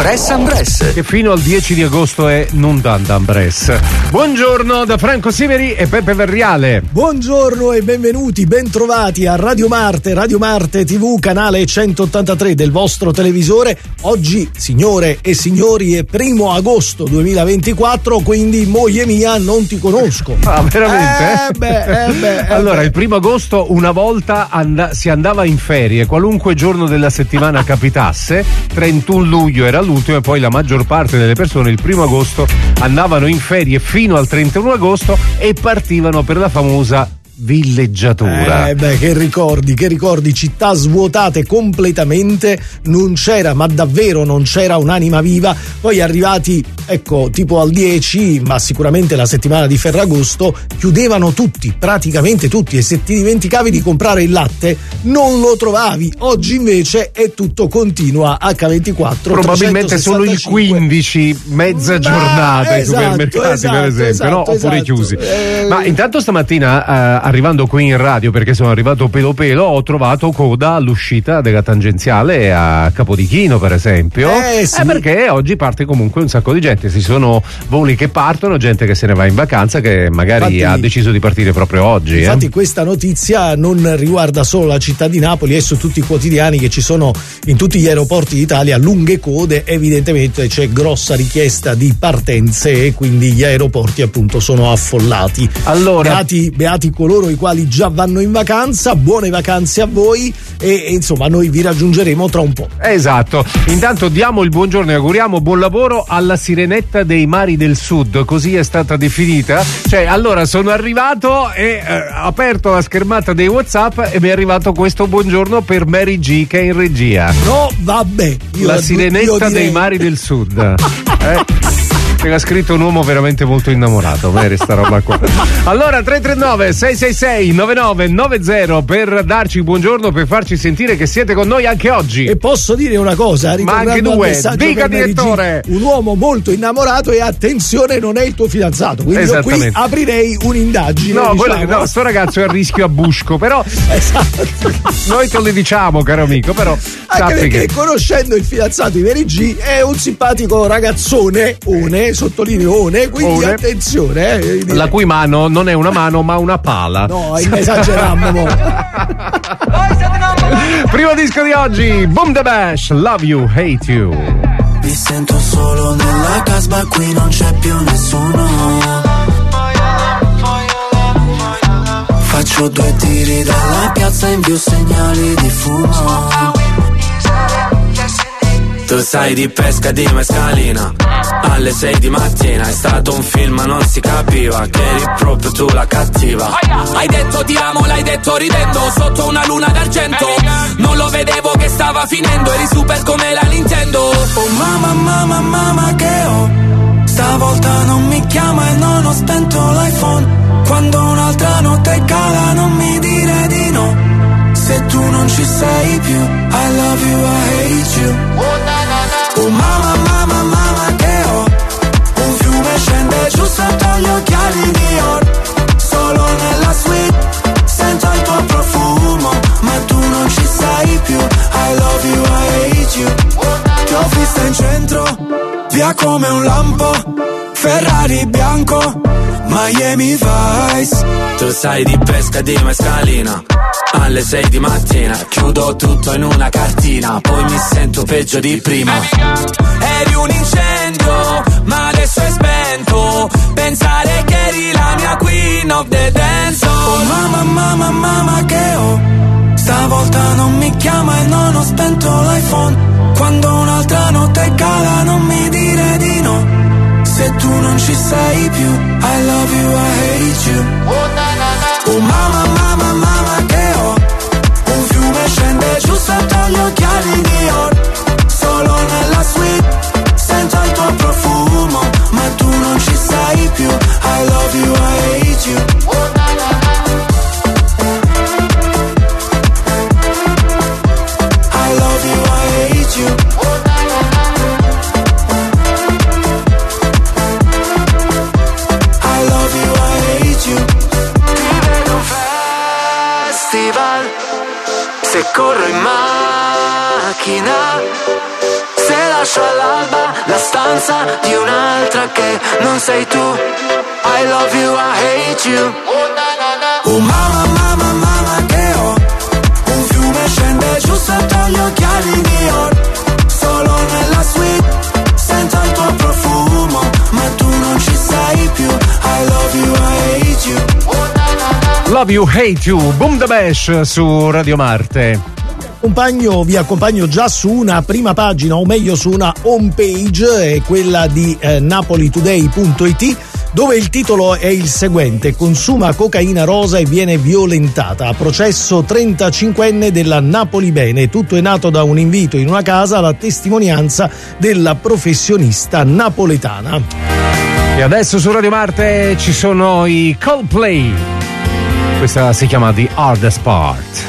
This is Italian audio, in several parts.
Bress and Bress, che fino al 10 di agosto è Non Dandan Bress. Buongiorno da Franco Siveri e Peppe Verriale. Buongiorno e benvenuti, bentrovati a Radio Marte TV, canale 183 del vostro televisore. Oggi, signore e signori, è 1 agosto 2024, quindi moglie mia non ti conosco. Ah, veramente? Allora, il 1 agosto una volta si andava in ferie, qualunque giorno della settimana capitasse. 31 luglio era l'ultimo e poi la maggior parte delle persone il 1 agosto andavano in ferie fino al 31 agosto e partivano per la famosa villeggiatura. Che ricordi, città svuotate completamente, non c'era, ma davvero non c'era un'anima viva. Poi arrivati, tipo al 10, ma sicuramente la settimana di Ferragosto, chiudevano praticamente tutti, e se ti dimenticavi di comprare il latte non lo trovavi. Oggi invece è tutto continua, H24, probabilmente solo il 15, mezza giornata ai supermercati, per esempio, no? Oppure chiusi. Ma intanto stamattina arrivando qui in radio, perché sono arrivato pelo ho trovato coda all'uscita della tangenziale a Capodichino, per esempio. Sì. Perché oggi parte comunque un sacco di gente, ci sono voli che partono, gente che se ne va in vacanza, che magari ha deciso di partire proprio oggi. Infatti questa notizia non riguarda solo la città di Napoli, è su tutti i quotidiani che ci sono in tutti gli aeroporti d'Italia lunghe code. Evidentemente c'è grossa richiesta di partenze e quindi gli aeroporti appunto sono affollati. Allora, beati coloro i quali già vanno in vacanza, buone vacanze a voi e insomma noi vi raggiungeremo tra un po'. Esatto. Intanto diamo il buongiorno e auguriamo buon lavoro alla sirenetta dei mari del sud, così è stata definita. Allora sono arrivato e ho aperto la schermata dei WhatsApp e mi è arrivato questo buongiorno per Mary G, che è in regia. No, vabbè, la sirenetta dei mari del sud. Che l'ha scritto un uomo veramente molto innamorato, Mary, sta roba qua. Allora 339 666 9990 per darci il buongiorno, per farci sentire che siete con noi anche oggi. E posso dire una cosa, ma anche due, dica direttore. Un uomo molto innamorato e attenzione, non è il tuo fidanzato, quindi io qui aprirei un'indagine. No, sto ragazzo è a rischio a Busco, però esatto. Noi te lo diciamo, caro amico, però anche perché conoscendo il fidanzato di Mary G è un simpatico ragazzone, sottolineone, quindi attenzione. La cui mano non è una mano ma una pala. No, esagerammo. Primo disco di oggi, Boom the Bash, Love You, Hate You. Mi sento solo nella casba, qui non c'è più nessuno. Faccio 2 tiri dalla piazza, invio segnali di fumo. Tu sai di pesca di mescalina, alle 6 di mattina, è stato un film ma non si capiva che eri proprio tu la cattiva. Hai detto ti amo, l'hai detto ridendo, sotto una luna d'argento. Non lo vedevo che stava finendo, eri super come la Nintendo. Oh mamma che ho, stavolta non mi chiama e non ho spento l'iPhone. Quando un'altra notte cala non mi dire di no, se tu non ci sei più. I love you, I hate you. Oh mamma che ho, un fiume scende giù sotto gli occhiali Dior. Solo nella suite sento il tuo profumo, ma tu non ci sei più. I love you, I hate you. Ti ho vista in centro, via come un lampo, Ferrari bianco, Miami Vice. Tu sai di pesca di mescalina, alle 6 di mattina, chiudo tutto in una cartina, poi mi sento peggio di prima. Eri un incendio, ma adesso è spento, pensare che eri la mia queen of the dance. Oh mamma che ho, stavolta non mi chiama e non ho spento l'iPhone. Quando un'altra notte cala non mi dire di no, se tu non ci sei più. I love you, I hate you. Oh mamma che ho, un fiume scende giù sotto gli occhiali Dior. Solo nella suite sento il tuo profumo, ma tu non ci sei più. I love you, I hate you. I love you, I hate you. I love you, I hate you. stanza di un'altra che non sei tu. I love you, I hate you. Oh mamma, mamma, mamma che ho un fiume scende giù sotto gli occhiali neon. Solo nella suite sento il tuo profumo, ma tu non ci sei più. I love you, I hate you. Love you, hate you. Boom the Bash su Radio Marte. Vi accompagno già su una prima pagina, o meglio su una home page, è quella di napolitoday.it, dove il titolo è il seguente: consuma cocaina rosa e viene violentata, a processo 35enne della Napoli Bene. Tutto è nato da un invito in una casa alla testimonianza della professionista napoletana. E adesso su Radio Marte ci sono i Coldplay. Questa si chiama The Hardest Part.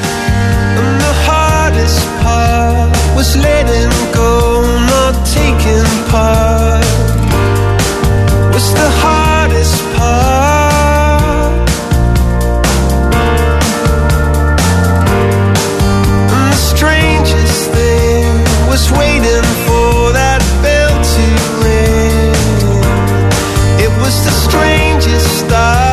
Was letting go, not taking part. Was the hardest part. And the strangest thing was waiting for that bell to ring. It was the strangest start.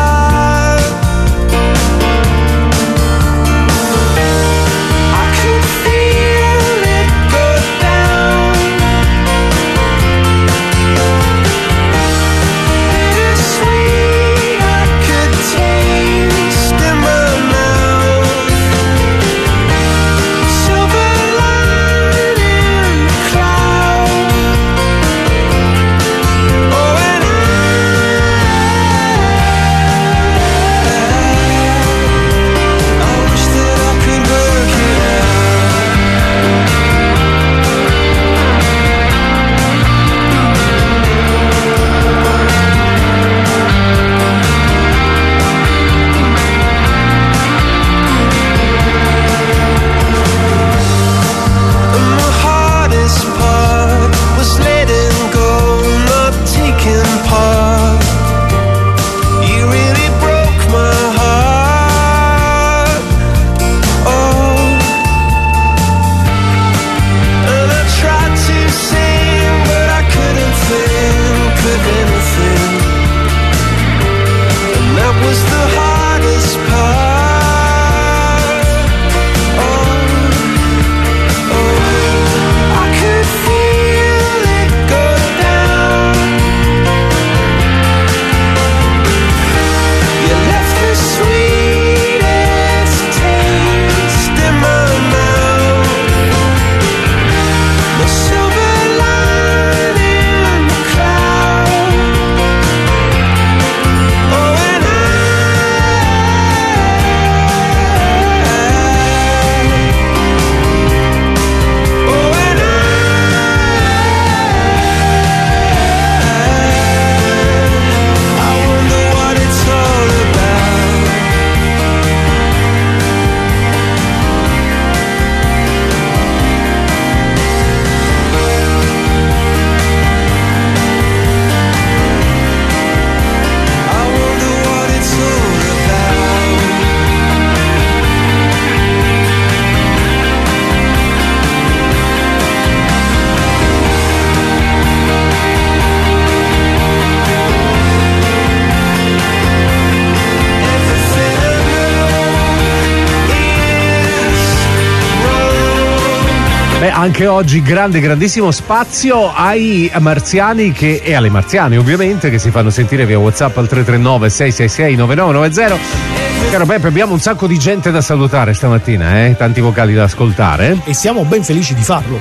Anche oggi grandissimo spazio ai marziani e alle marziane ovviamente, che si fanno sentire via WhatsApp al 339 666 9990. Caro Peppe, abbiamo un sacco di gente da salutare stamattina, tanti vocali da ascoltare. E siamo ben felici di farlo.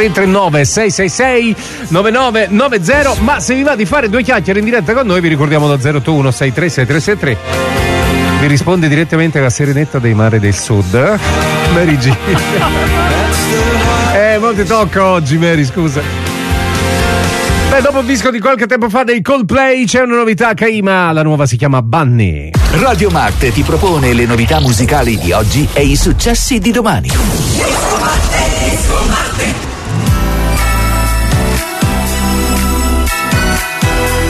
339 666 9990. Ma se vi va di fare due chiacchiere in diretta con noi, vi ricordiamo lo 081 63 6363. Vi risponde direttamente la Serenetta dei Mari del Sud, Mary G. Mo ti tocca oggi, Mary, scusa. Beh, dopo un disco di qualche tempo fa dei Coldplay c'è una novità, Kaima, la nuova si chiama Bunny. Radio Marte ti propone le novità musicali di oggi e i successi di domani.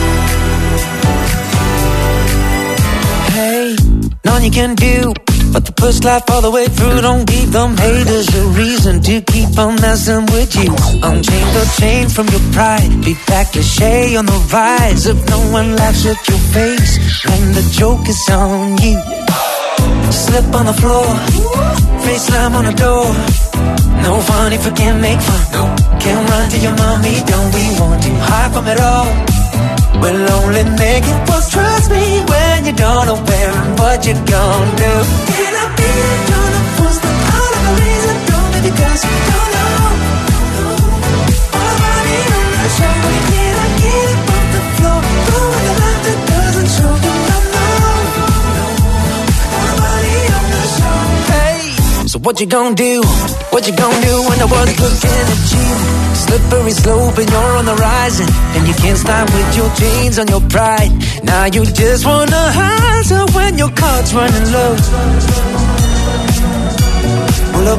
Hey, nothing you can do but to push life all the way through. Don't give them haters a reason to keep on messing with you. Unchain the chain from your pride. Be back cliche on the rise. If no one laughs at your face, then the joke is on you. Slip on the floor, face slam on the door. No fun if you can't make fun. Can't run to your mommy, don't we want to hide from it all? We'll only make it worse, trust me, when you don't know where and what you gon' do. Can I be the one to force the all of the reason? Don't be because you don't know. Nobody on the show, can I get it off the floor? Go with the light that doesn't show you nobody on the show. Hey, so what you gon' do? What you gon' do when the world's looking at you? Slippery slope and you're on the rise, and you can't stop with your chains on your pride. Now you just wanna hide, so when your card's running low, pull a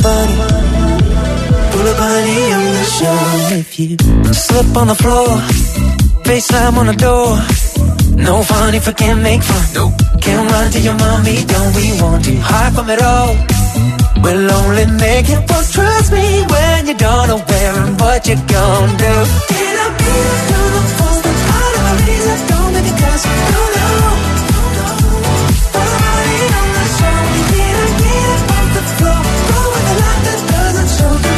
bunny on the show. If you slip on the floor, face slam on the door. No fun if you can't make fun. Can't run to your mommy, don't we want to hide from it all? We'll only make it worse, trust me, when you don't know where and what you gon' do. Can I be the one to force the all of the reason? Don't be because you don't know. Nobody on the show, can I get it off the floor? Go with the light that doesn't show you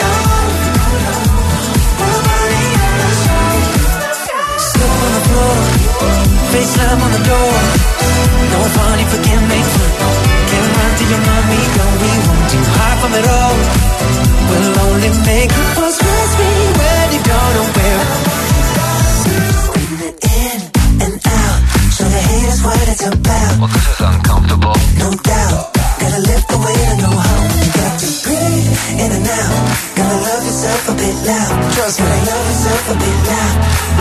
nobody on the show. Slip on the floor, face slam on the door. No fun if you can't make fun. Can't run to your mommy, don't we want to hide from it all? We'll only make it worse, trust me, when you don't know where. Breathe it in and out, show the haters what it's about. Well, this is uncomfortable. No doubt, gotta lift the weight and go home. You got to breathe in and out, gotta love yourself a bit loud. Trust me, love yourself a bit loud.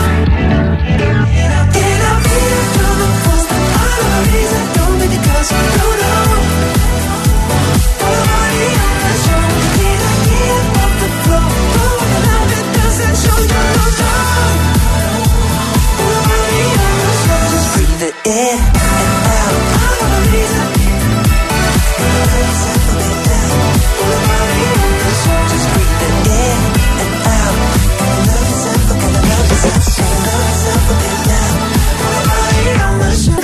And I'll be the one to force the all of the reason. Don't be because you don't know. Nobody on the show, can I get off the floor? Go with the light that doesn't show you no time. Nobody on the show, just breathe it in and out. All of the reason, love yourself a bit loud. Nobody on the show, just breathe it in and out. Love yourself, gotta love yourself, gotta love yourself a bit loud. Nobody on the show.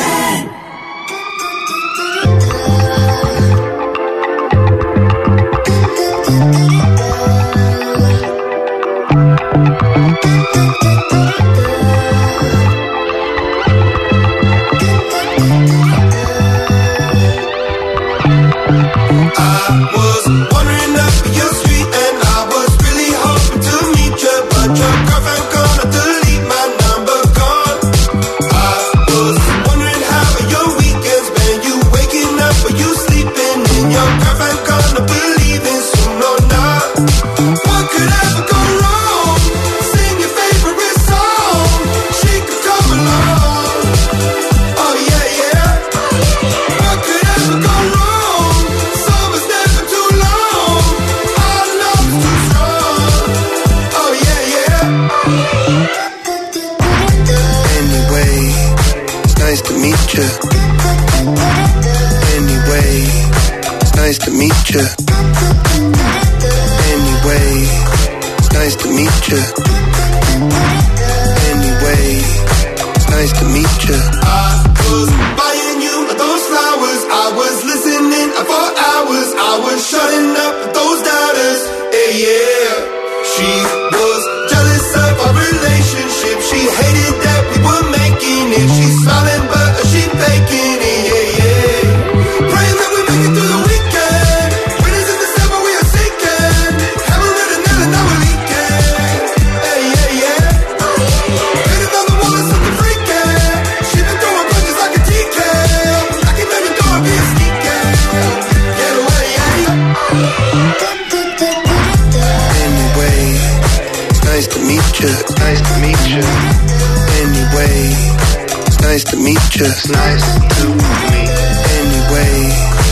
It's nice to meet. Anyway,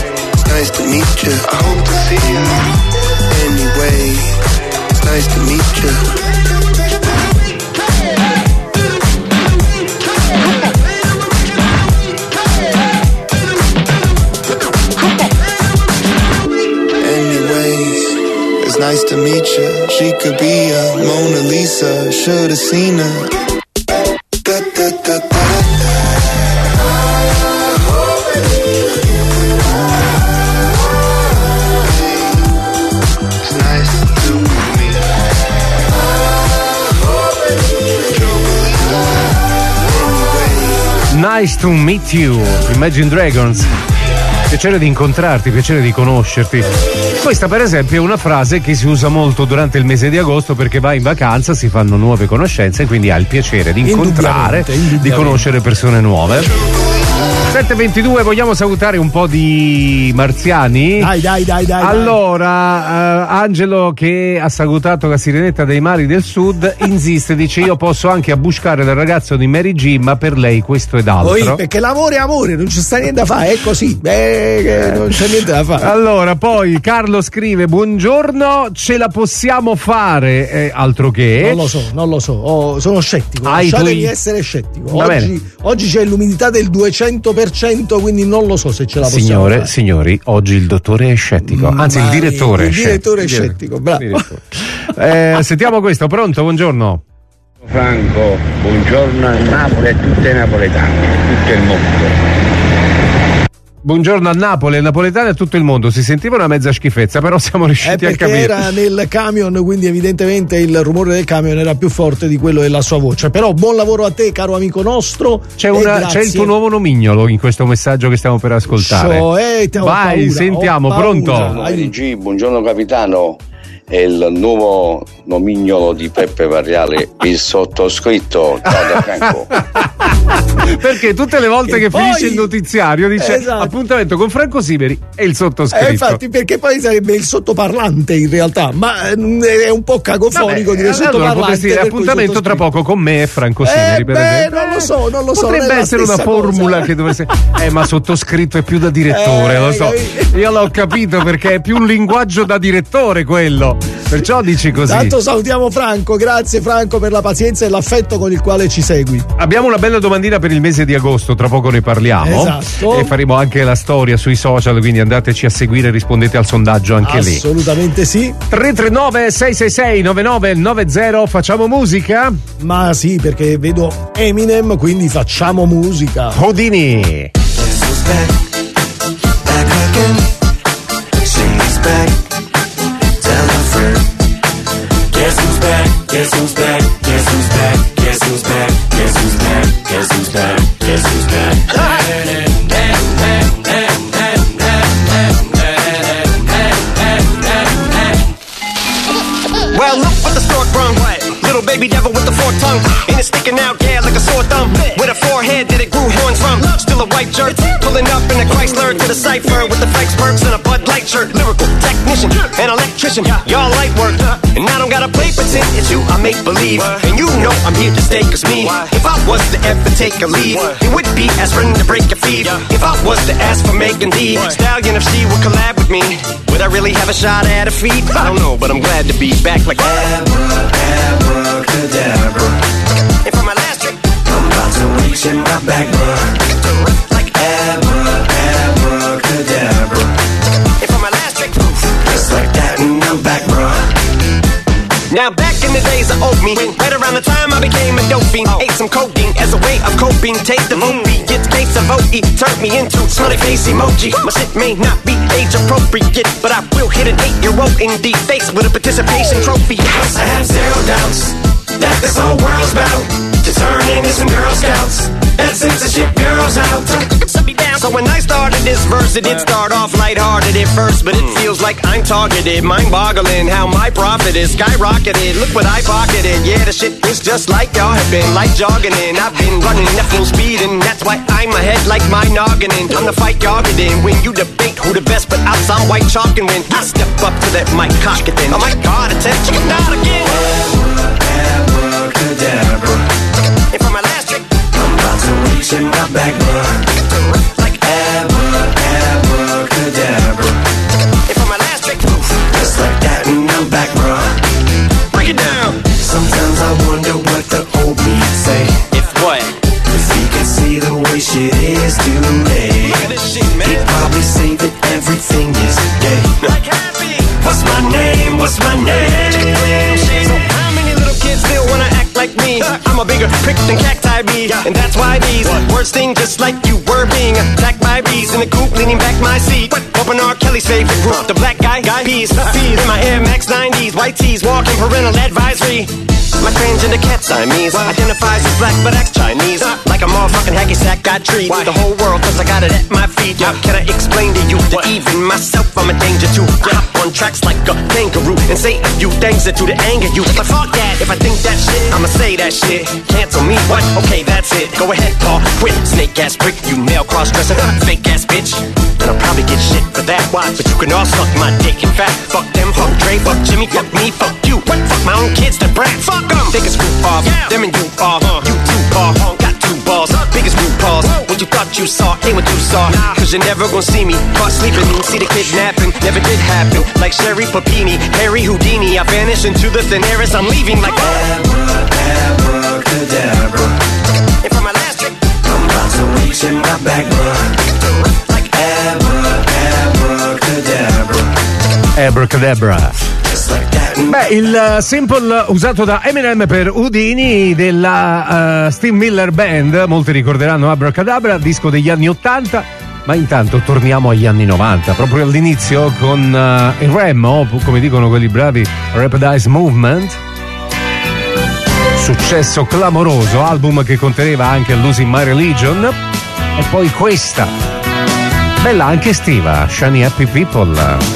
nice to meet you. I hope to see you. Anyway, nice to meet you. Lisa, should've seen her. Da, da, da, da. Nice to meet you, Imagine Dragons. Piacere di incontrarti, piacere di conoscerti. Questa per esempio è una frase che si usa molto durante il mese di agosto perché vai in vacanza, si fanno nuove conoscenze e quindi hai il piacere di incontrare, di conoscere persone nuove. 7:22, vogliamo salutare un po' di marziani? Dai. Allora, Angelo, che ha salutato la sirenetta dei mari del sud, insiste, dice: io posso anche abbuscare del ragazzo di Mary G, ma per lei questo ed altro. Poi, perché l'amore è amore, non ci sta niente da fare, è così, non c'è niente da fare. Allora, poi Carlo scrive: buongiorno, ce la possiamo fare, altro che. Non lo so, sono scettico, lasciatemi essere scettico. Oggi c'è l'umidità del 200%, quindi non lo so se ce la possiamo fare. Signori, oggi il dottore è scettico, anzi il direttore è scettico, bravo. Sentiamo questo, pronto, buongiorno. Franco, buongiorno a Napoli e a tutte i napoletani, tutto il mondo. Buongiorno a Napoli, ai napoletani e a tutto il mondo. Si sentiva una mezza schifezza, però siamo riusciti a capire. Era nel camion, quindi evidentemente il rumore del camion era più forte di quello della sua voce. Però buon lavoro a te, caro amico nostro. C'è il tuo nuovo nomignolo in questo messaggio che stiamo per ascoltare. Vai, sentiamo, pronto? Buongiorno, buongiorno capitano. È il nuovo nomignolo di Peppe Varriale, il sottoscritto. Ciao da Franco. Perché tutte le volte che finisce il notiziario dice appuntamento con Franco Siveri e il sottoscritto. Infatti, perché poi sarebbe il sottoparlante in realtà, ma è un po' cagofonico dire sottoparlante. Potresti dire appuntamento tra poco con me e Franco Siveri, per esempio. Non lo so. Potrebbe essere una formula che dovesse. Ma sottoscritto è più da direttore, lo so. Io l'ho capito perché è più un linguaggio da direttore quello. Perciò dici così. Tanto salutiamo Franco, grazie Franco per la pazienza e l'affetto con il quale ci segui. Abbiamo una bella domandina per il mese di agosto, tra poco ne parliamo. Esatto. E faremo anche la storia sui social, quindi andateci a seguire e rispondete al sondaggio anche lì. Assolutamente sì. 339 666 9990, facciamo musica? Ma sì, perché vedo Eminem, quindi facciamo musica. Houdini. Guess who's back? Guess who's back? Guess who's back? Guess who's back? Guess who's back? Guess who's back? Guess who's back? Well, look what the stork brung. Little baby devil with the forked tongue. And it's sticking out, yeah, like a sore thumb. With a forehead that it grew horns from. Still a white jerk, pulling up in a Chrysler to the cipher with the Frank's perks and a Bud Light shirt. Lyrical technician, an electrician, y'all light work. And I don't gotta play pretend, it's you I make believe. And you know I'm here to stay, cause me, if I was to ever take a leave, it would be aspirin to break your feet. If I was to ask for Megan Thee Stallion, if she would collab with me, would I really have a shot at her feet? I don't know, but I'm glad to be back like abracadabra. And for my last trick, I'm about to reach in my back, like abracadabra. And for my last trick, just like that, and I'm back, bruh. Now back in the days of old me, right around the time I became a dope fiend, ate some codeine as a way of coping. Take the movie, get case of OE, turned me into smiley face emoji. My shit may not be age appropriate, but I will hit an 8-year-old in the face with a participation trophy. Yes, I have zero doubts that this whole world's bound to turn into some Girl Scouts and censorship girls out. So when I started this verse, it did start off lighthearted at first, but it feels like I'm targeted, mind-boggling how my profit is skyrocketed. Look what I pocketed, yeah, the shit is just like y'all have been, like jogging in. I've been running at full speed, and that's why I'm ahead like my noggin in. I'm the fight y'all get in when you debate who the best, but I'm some white chalk, and when I step up to that mic, cock it then. Oh my God, attention, not again. Abracadabra. And for my last trick, I'm about to reach in my back, like abracadabra. And for my last trick, just like that, and I'm back, bruh. Break it down. Sometimes I wonder what the old me'd say. If what? If he could see the way shit is today. Look at this shit, man. He'd probably say that everything is gay. Like happy. What's my name? What's my name? So how many like me. I'm a bigger prick than cacti bee, and that's why these words sting just like you were being attacked by bees in the coop, leaning back my seat. Open R. Kelly's favorite group, the black guy peas. In my Air Max 90s, white tees, walking parental advisory. My transgender cat Siamese identifies as black but acts Chinese. Like a motherfucking hacky sack, got treat the whole world cause I got it at my feet. Can I explain to you that even myself I'm a danger to? I hop on tracks like a kangaroo and say a few things that do to anger you. But fuck that, if I think that shit, I'ma say that shit. Cancel me, what? Okay, that's it. Go ahead, Paul, quit. Snake ass prick, you male cross-dresser, fake ass bitch. And I'll probably get shit for that. Why? But you can all suck my dick. In fact, fuck them, fuck Dre, fuck Jimmy, fuck me, fuck you. What? Fuck my own kids, that brat. Fuck them. Take a screw off. Them and you are. You two are. Got two balls. Biggest blue balls. What you thought you saw ain't what you saw. Cause you're never gonna see me caught sleeping. See the kidnapping. Never did happen. Like Sherry Papini, Harry Houdini. I vanish into the thin air as I'm leaving like abracadabra. And for my last trick, I'm about to reach in my back run. Like Abracadabra. Beh, il sample usato da Eminem per Houdini della Steve Miller Band, molti ricorderanno Abracadabra, disco degli anni 80, ma intanto torniamo agli anni 90, proprio all'inizio con il Remo, come dicono quelli bravi, Rapid Eyes Movement. Successo clamoroso, album che conteneva anche Losing My Religion, e poi questa, bella anche estiva, Shiny Happy People.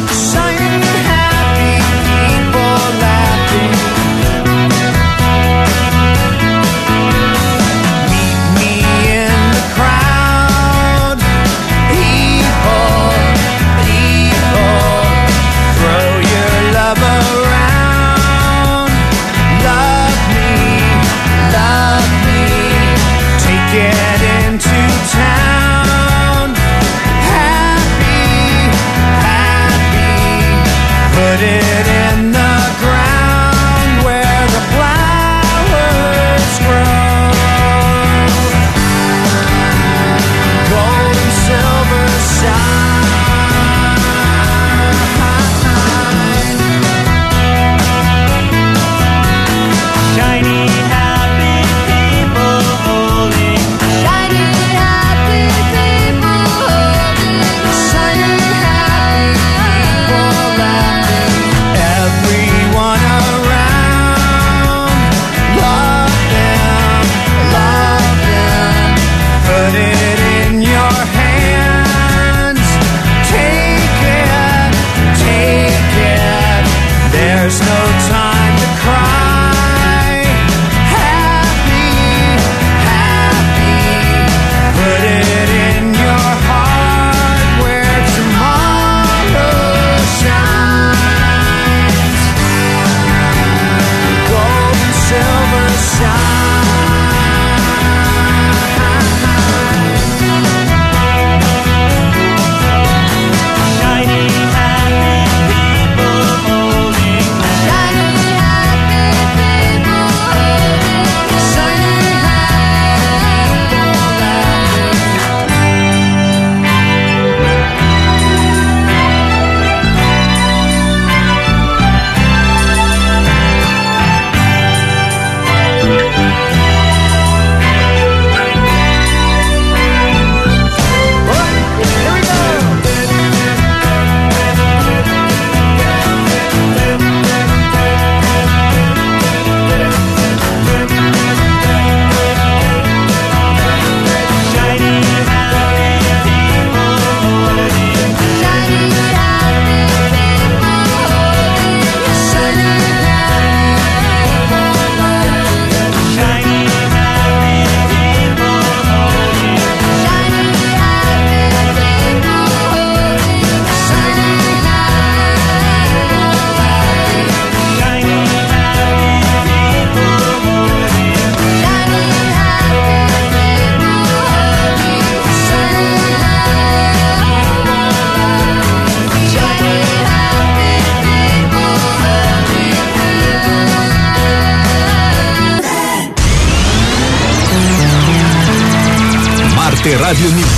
Radio News.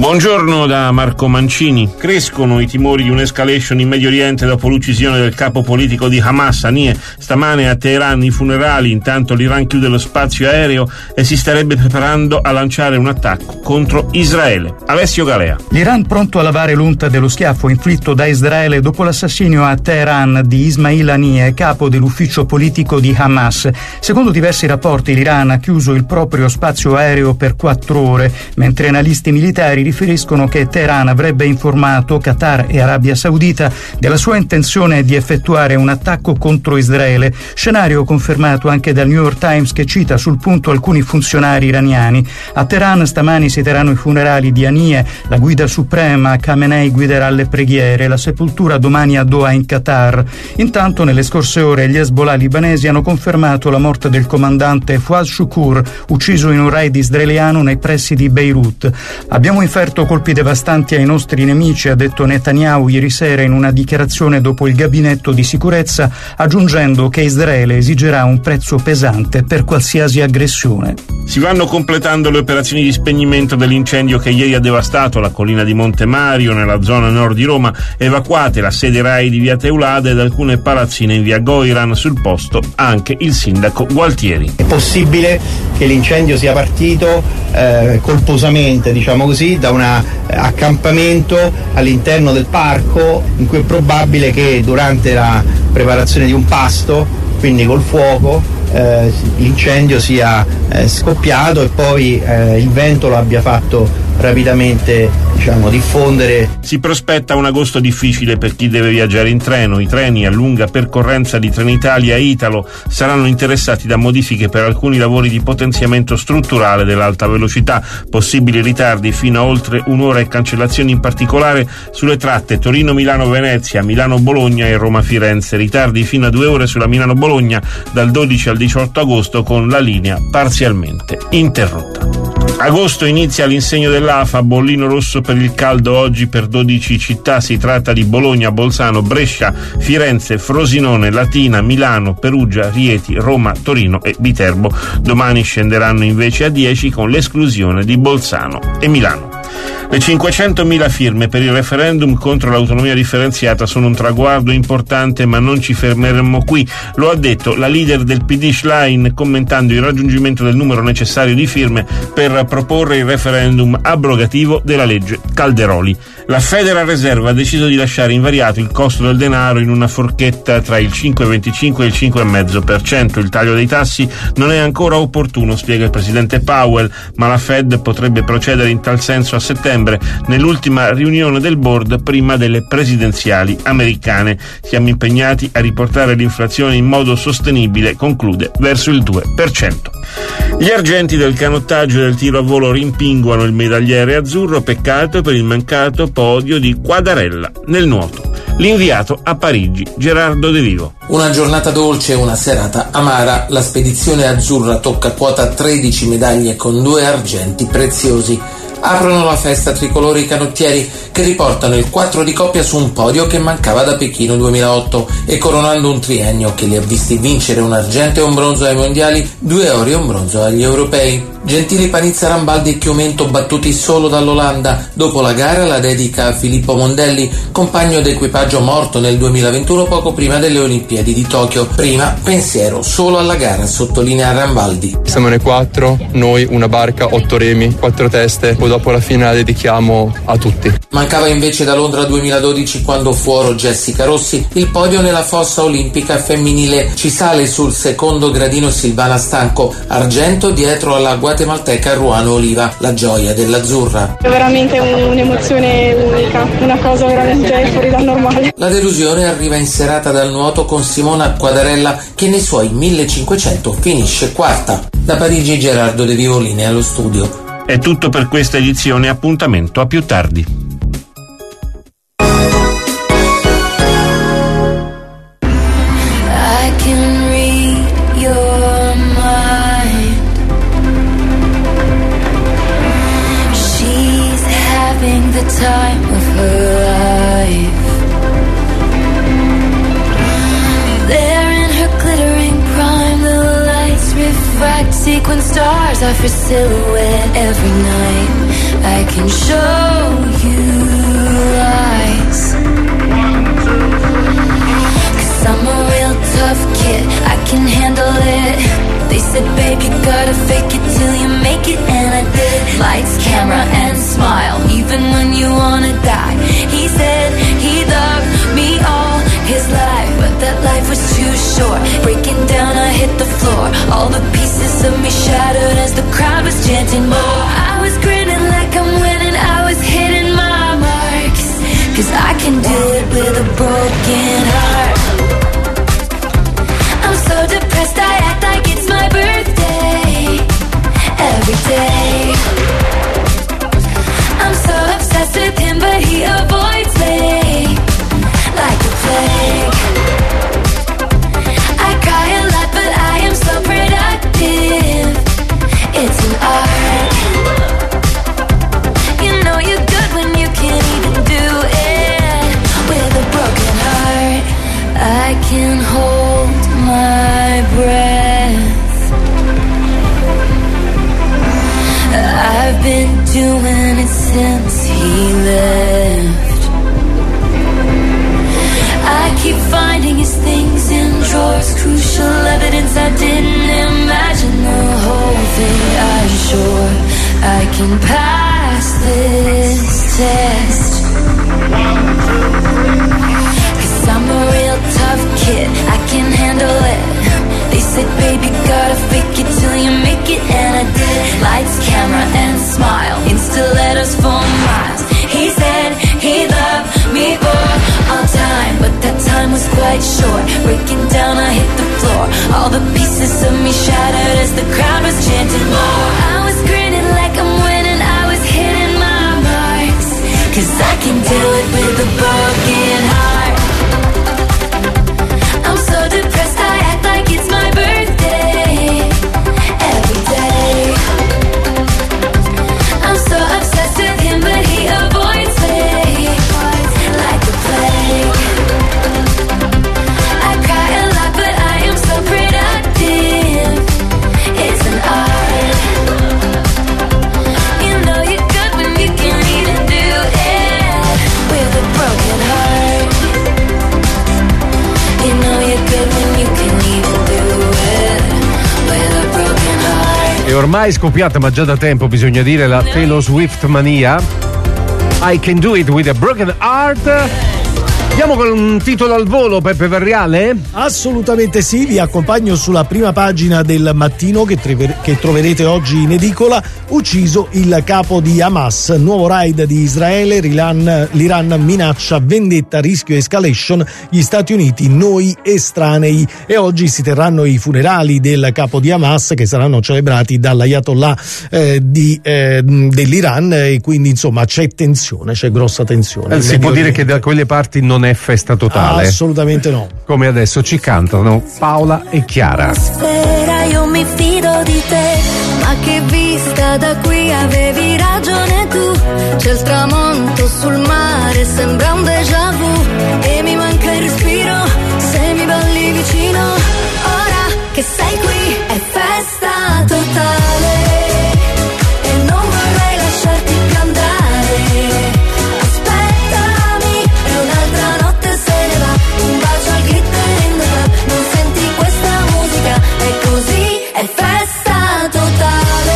Buongiorno da Marco Mancini. Crescono i timori di un'escalation in Medio Oriente dopo l'uccisione del capo politico di Hamas, Haniyeh. Stamane a Teheran i funerali, intanto l'Iran chiude lo spazio aereo e si starebbe preparando a lanciare un attacco contro Israele. Alessio Galea. L'Iran pronto a lavare l'unta dello schiaffo inflitto da Israele dopo l'assassinio a Teheran di Ismail Haniyeh, capo dell'ufficio politico di Hamas. Secondo diversi rapporti l'Iran ha chiuso il proprio spazio aereo per 4 ore, mentre analisti militari riferiscono che Teheran avrebbe informato Qatar e Arabia Saudita della sua intenzione di effettuare un attacco contro Israele, scenario confermato anche dal New York Times, che cita sul punto alcuni funzionari iraniani. A Teheran stamani si terranno i funerali di Haniyeh, la guida suprema Khamenei guiderà le preghiere, la sepoltura domani a Doha in Qatar. Intanto nelle scorse ore gli Hezbollah libanesi hanno confermato la morte del comandante Fouad Shukr, ucciso in un raid israeliano nei pressi di Beirut. Abbiamo inferto colpi devastanti ai nostri nemici, ha detto Netanyahu ieri sera in una dichiarazione dopo il gabinetto di sicurezza, aggiungendo che Israele esigerà un prezzo pesante per qualsiasi aggressione. Si vanno completando le operazioni di spegnimento dell'incendio che ieri ha devastato la collina di Monte Mario nella zona nord di Roma, evacuate la sede RAI di via Teulada ed alcune palazzine in via Goiran, sul posto anche il sindaco Gualtieri. È possibile che l'incendio sia partito colposamente, diciamo così, da un accampamento all'interno del parco, in cui è probabile che durante la preparazione di un pasto, quindi col fuoco, l'incendio sia scoppiato e poi il vento lo abbia fatto rapidamente, diciamo, diffondere. Si prospetta un agosto difficile per chi deve viaggiare in treno. I treni a lunga percorrenza di Trenitalia e Italo saranno interessati da modifiche per alcuni lavori di potenziamento strutturale dell'alta velocità, possibili ritardi fino a oltre un'ora e cancellazioni in particolare sulle tratte Torino-Milano-Venezia, Milano-Bologna e Roma-Firenze, ritardi fino a 2 ore sulla Milano-Bologna dal 12 al 18 agosto con la linea parzialmente interrotta. Agosto inizia all'insegno dell'AFA, bollino rosso per il caldo oggi per 12 città. Si tratta di Bologna, Bolzano, Brescia, Firenze, Frosinone, Latina, Milano, Perugia, Rieti, Roma, Torino e Viterbo. Domani scenderanno invece a 10 con l'esclusione di Bolzano e Milano. Le 500.000 firme per il referendum contro l'autonomia differenziata sono un traguardo importante, ma non ci fermeremo qui. Lo ha detto la leader del PD Schlein commentando il raggiungimento del numero necessario di firme per proporre il referendum abrogativo della legge Calderoli. La Federal Reserve ha deciso di lasciare invariato il costo del denaro in una forchetta tra il 5,25 e il 5,5%. Il taglio dei tassi non è ancora opportuno, spiega il presidente Powell, ma la Fed potrebbe procedere in tal senso a settembre, nell'ultima riunione del board prima delle presidenziali americane. Siamo impegnati a riportare l'inflazione in modo sostenibile, conclude, verso il 2%. Gli argenti del canottaggio e del tiro a volo rimpinguano il medagliere azzurro, peccato per il mancato podio di Quadarella. Nel nuoto, l'inviato a Parigi, Gerardo De Vivo. Una giornata dolce e una serata amara. La spedizione azzurra tocca quota 13 medaglie con 2 argenti preziosi. Aprono la festa tricolori i canottieri, che riportano il 4 di coppia su un podio che mancava da Pechino 2008 e coronando un triennio che li ha visti vincere un argento e un bronzo ai mondiali, 2 ori e un bronzo agli europei. Gentili, Panizza, Rambaldi e Chiumento battuti solo dall'Olanda. Dopo la gara la dedica a Filippo Mondelli, compagno d'equipaggio morto nel 2021 poco prima delle Olimpiadi di Tokyo. Prima pensiero solo alla gara, sottolinea Rambaldi. Siamo noi 4, noi una barca, 8 remi, 4 teste, poi dopo la fine la dedichiamo a tutti. Mancava invece da Londra 2012, quando fuoro Jessica Rossi, il podio nella fossa olimpica femminile. Ci sale sul secondo gradino Silvana Stanco, argento dietro alla guatemalteca Ruano Oliva, la gioia dell'azzurra. È veramente un'emozione unica, una cosa veramente fuori dal normale. La delusione arriva in serata dal nuoto con Simona Quadarella, che nei suoi 1500 finisce quarta. Da Parigi Gerardo De Vivo, linea allo studio. È tutto per questa edizione, appuntamento a più tardi. Time of her life. There in her glittering prime, the lights refract sequin stars off her silhouette every night. I can show you lies. 'Cause I'm a real tough kid, I can handle it. They said, babe, you gotta fake it till you make it, and I did. Lights, camera, and smile, even when you wanna die. He said he loved me all his life, but that life was too short. Breaking down, I hit the floor. All the pieces of me shattered as the crowd was chanting more. I was grinning like I'm winning, I was hitting my marks. 'Cause I can do it with a broken heart. I'm so depressed, I act like it's my birthday every day. I'm so obsessed with him, but he avoids me like a plague. I cry a lot, but I am so productive. It's an art. You know you're good when you can't even do it with a broken heart. I can hold my breath. I've been doing it since he left. I keep finding his things in drawers, crucial evidence I didn't imagine the whole thing. I'm sure I can pass this test. 'Cause I'm a real tough kid, I can handle it. They said, baby, gotta fake it till you make it, and I did. Lights, camera, and smile, Insta letters for miles. He said he loved me for all time, but that time was quite short. Breaking down, I hit the floor. All the pieces of me shattered as the crowd was chanting more. I was grinning like I'm winning, I was hitting my marks. 'Cause I can do it with a broken heart. I'm so depressed, I act like it's my birthday every day. I'm so obsessed with him, but he avoids me like a plague. I cry a lot, but I am so productive. It's an art. You know you're good when you can't even do it with a broken heart. You know you're good when you can't even do it with a broken heart. E ormai scoppiata, ma già da tempo bisogna dire, la Taylor Swift mania. I can do it with a broken heart. Andiamo con un titolo al volo, Peppe Varriale? Assolutamente sì, vi accompagno sulla prima pagina del Mattino che troverete oggi in edicola. Ucciso il capo di Hamas, nuovo raid di Israele, l'Iran minaccia vendetta, rischio escalation, gli Stati Uniti noi estranei. E oggi si terranno i funerali del capo di Hamas che saranno celebrati dall'Ayatollah dell'Iran, e quindi insomma c'è tensione, c'è grossa tensione. Si può dire che da quelle parti non è festa totale? Assolutamente no. Come adesso ci cantano Paola e Chiara. Spera, io mi fido di te, ma che vista da qui avevi ragione tu. C'è il tramonto sul mare, sembra un déjà vu, e mi manca il respiro se mi balli vicino. Ora che sei qui è festa totale e non vorrei lasciarti più andare. Aspettami e un'altra notte se ne va, un bacio al glitter in the club. Non senti questa musica, è così, è festa totale.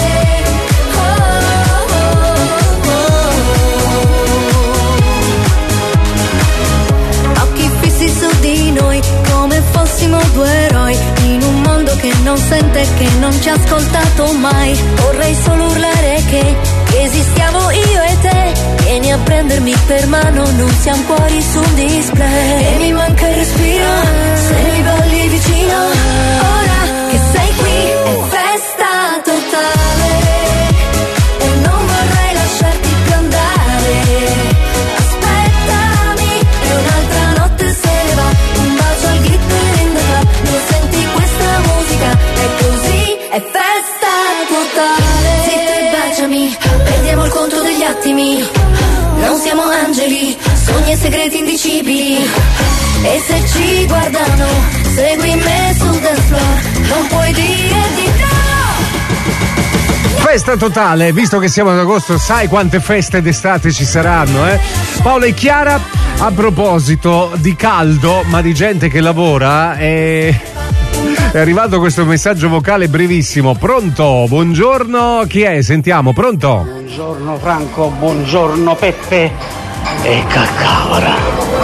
Occhi fissi su di noi come fossimo due eroi, in un mondo che non sente e che non ci ha ascoltato mai. Vorrei solo urlare che esistiamo io e te. Vieni a prendermi per mano, non siamo cuori su un display. E mi manca il respiro se mi balli vicino. Ora che sei qui è festa totale e non vorrei lasciarti più andare. Aspettami e un'altra notte se ne va, un bacio al glitter in the club. Non senti questa musica, è così, è festa totale. Zitto e baciami, perdiamo il conto degli attimi. Non siamo angeli, sogni e segreti indicibili. E se ci guardano, segui me sul dance floor, non puoi dire di no. Festa totale, visto che siamo ad agosto, sai quante feste d'estate ci saranno, eh? Paola e Chiara, a proposito di caldo, ma di gente che lavora, è arrivato questo messaggio vocale brevissimo. Pronto? Buongiorno, chi è? Sentiamo, pronto? Buongiorno Franco, buongiorno Peppe. E caccaora.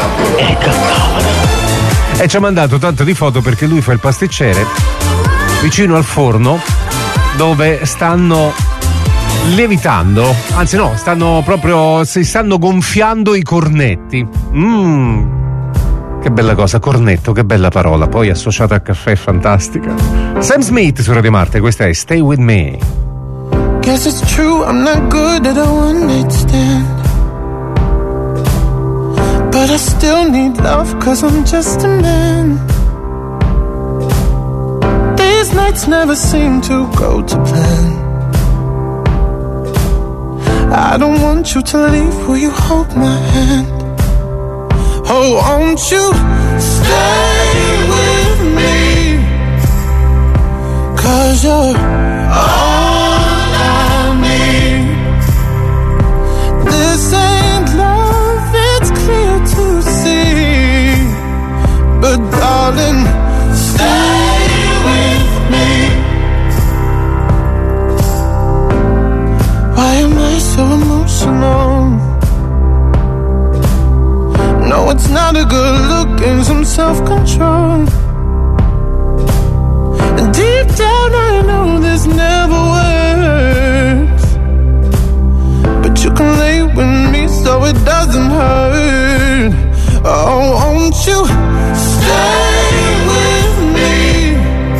E ci ha mandato tanto di foto perché lui fa il pasticcere vicino al forno dove stanno lievitando, anzi no, si stanno gonfiando i cornetti. Che bella cosa, cornetto, che bella parola, poi associata al caffè, fantastica. Sam Smith su Radio Marte, questa è Stay With Me. Guess it's true, I'm not good at a one night stand, but I still need love, cause I'm just a man. These nights never seem to go to plan. I don't want you to leave, will you hold my hand? Oh, won't you stay with me? Cause you're all I need. This ain't love, it's clear to see, but darling, stay with me. Why am I so emotional? No, it's not a good look and some self-control. And deep down I know this never works, but you can lay with me so it doesn't hurt. Oh, won't you stay with me?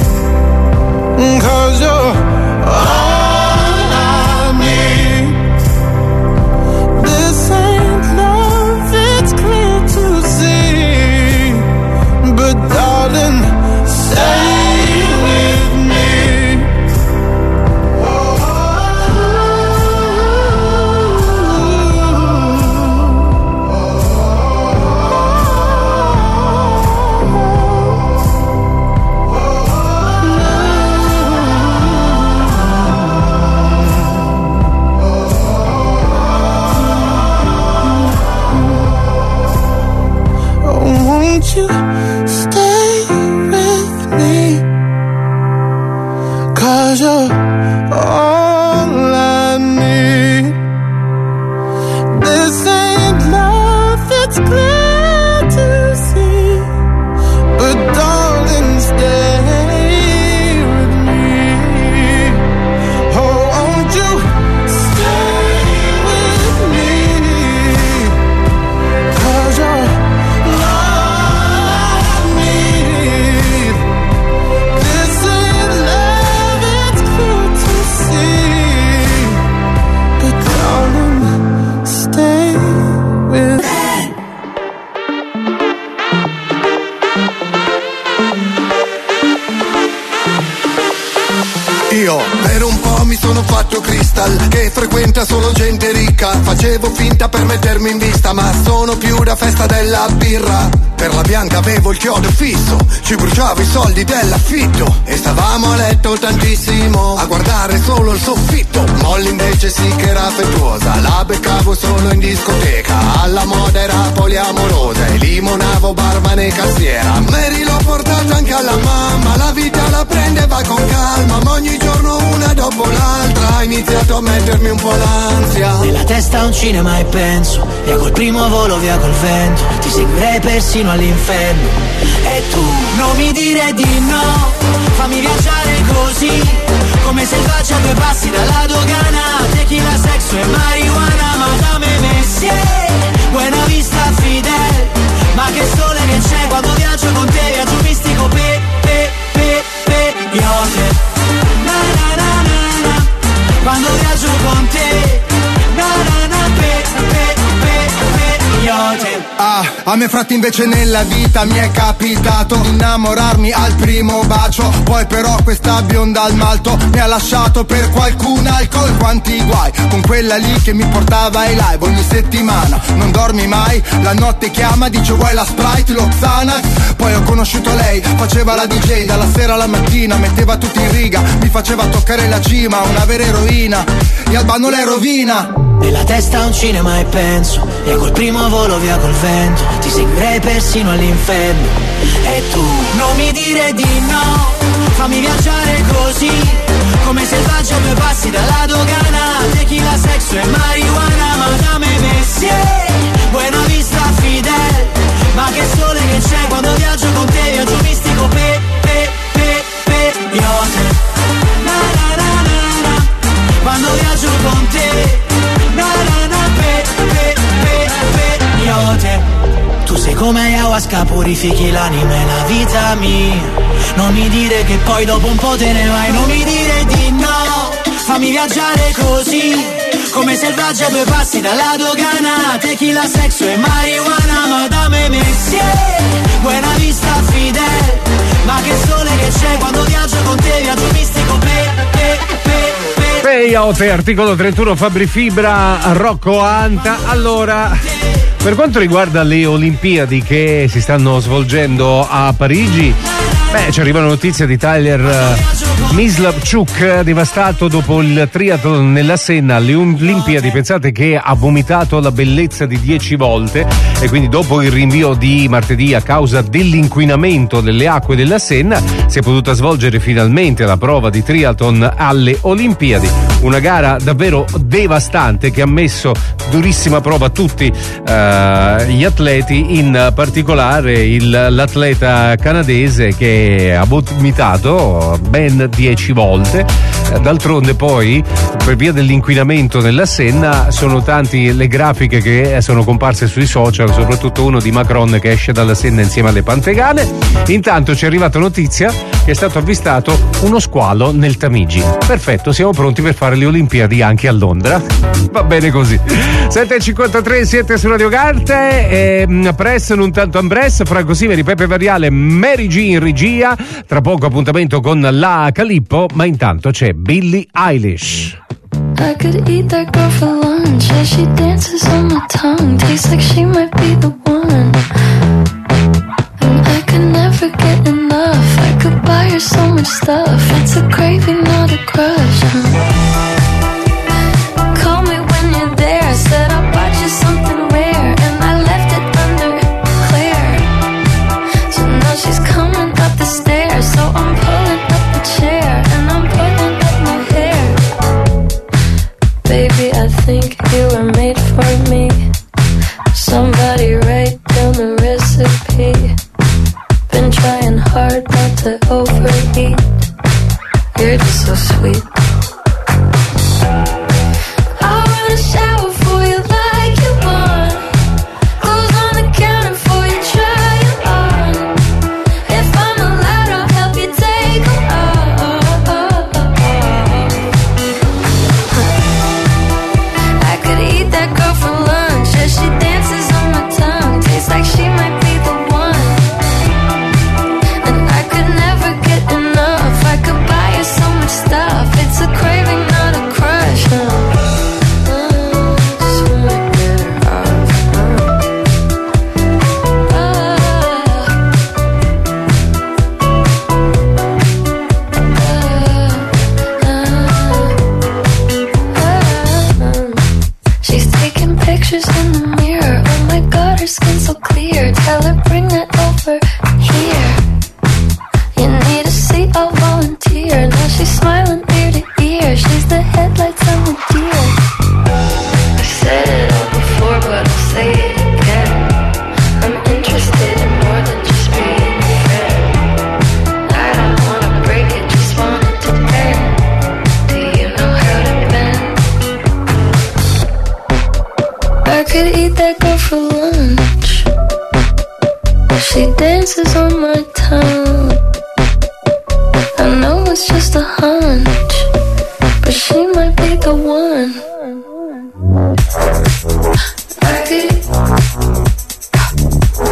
'Cause you're all I need. This ain't love, it's clear to see, but darling, stay with me. Won't you stay with me? 'Cause you're all I need. This ain't love, it's clear to see, but darling, stay with me. Oh, won't you stay with me? 'Cause you're Io per un po' mi sono fatto Crystal, che frequenta solo gente ricca. Facevo finta per mettermi in vista, ma sono più da festa della birra. Per la bianca avevo il chiodo fisso, ci bruciavo i soldi dell'affitto e stavamo a letto tantissimo a guardare solo il soffitto. Molly invece sì che era affettuosa, la beccavo solo in discoteca, alla moda era poliamorosa e limonavo barman e cassiera. Mary l'ho portata anche alla mamma, la vita la prendeva con calma, ma ogni giorno una dopo l'altra ha iniziato a mettermi un po' l'ansia. Nella testa un cinema e penso, via col primo volo, via col vento, ti seguirei persino all'inferno. E tu non mi dire di no, fammi viaggiare così, come selvaggia a due passi dalla dogana. Tequila, sexo e marijuana, Madame Messier, Buena Vista Fidel. Ma che sole che c'è quando viaggio con te, viaggio mistico, Yote. Na na na na na, quando viaggio con te, na na na, Yote. A me frate invece nella vita mi è capitato di innamorarmi al primo bacio. Poi però questa bionda al malto mi ha lasciato per qualcun alcol. Quanti guai con quella lì che mi portava ai live ogni settimana. Non dormi mai, la notte chiama, dice vuoi la Sprite, lo Xanax. Poi ho conosciuto lei, faceva la DJ dalla sera alla mattina, metteva tutti in riga, mi faceva toccare la cima, una vera eroina, e Albano le rovina. Nella testa un cinema e penso, e col primo volo via col vento, ti seguirei persino all'inferno. E tu non mi dire di no, fammi viaggiare così, come selvaggio a due passi dalla dogana. Tequila, sesso e marijuana, Madame Messier, Buena Vista Fidel. Ma che sole che c'è quando viaggio con te, viaggio mistico peyote. Na na na na na, quando viaggio con te, na na na peyote. Tu sei come ayahuasca, purifichi l'anima e la vita mia. Non mi dire che poi dopo un po' te ne vai, non mi dire di no, fammi viaggiare così, come selvaggio a due passi dalla dogana. Tequila, sesso e marijuana, Madame Messier, Buena Vista Fidel. Ma che sole che c'è quando viaggio con te, viaggio mistico Peyote, articolo 31 Fabri Fibra, Rocco Anta. Allora, per quanto riguarda le Olimpiadi che si stanno svolgendo a Parigi, ci arriva la notizia di Tyler Mislavchuk, devastato dopo il triathlon nella Senna alle Olimpiadi. Pensate che ha vomitato la bellezza di 10 volte, e quindi dopo il rinvio di martedì a causa dell'inquinamento delle acque della Senna si è potuta svolgere finalmente la prova di triathlon alle Olimpiadi. Una gara davvero devastante che ha messo durissima prova tutti gli atleti, in particolare l'atleta canadese che ha vomitato ben 10 volte. D'altronde poi, per via dell'inquinamento nella Senna, sono tanti le grafiche che sono comparse sui social, soprattutto uno di Macron che esce dalla Senna insieme alle pantegane. Intanto ci è arrivata notizia che è stato avvistato uno squalo nel Tamigi. Perfetto, siamo pronti per fare le Olimpiadi anche a Londra. Va bene così. 7.53, siete su Radio Garte, Press, non tanto Ambress, Franco Simeri, Peppe Variale, Mary G in regia. Tra poco appuntamento con la Calippo, ma intanto c'è Billie Eilish. I could eat that girl for lunch as she dances on my tongue. Tastes like she might be the one. And I could never get enough. I could buy her so much stuff. It's a craving, not a crush. Call me when you're there. I said I bought you something rare, and I left it under Claire. So now she's coming up the stairs. So I'm pulling up the chair, and I'm pulling up my hair. Baby, I think you were made for me. Somebody write down the recipe. Been trying hard not to overeat. You're just so sweet. I wanna shower for you like you want. Clothes on the counter for you, try it on. If I'm allowed, I'll help you take them off. I could eat that girl for lunch as she dances on my tongue. Tastes like she might be the one. And I could never get enough. I could buy her so much stuff. It's a craving, not a crush. Just wanna get her off. She's taking pictures in the mirror. Oh my god, her skin's so clear. Tell her bring that over here. You need a seat, I'll volunteer. Now she's smiling ear to ear. She's the headlights on the deer. I've said it all before, but I'll say it again. I'm interested in more than just being a friend. I don't wanna break it, just want it to end. Do you know how to bend? I could eat that girl for lunch. She dances on my tongue. I know it's just a hunch, but she might be the one. I could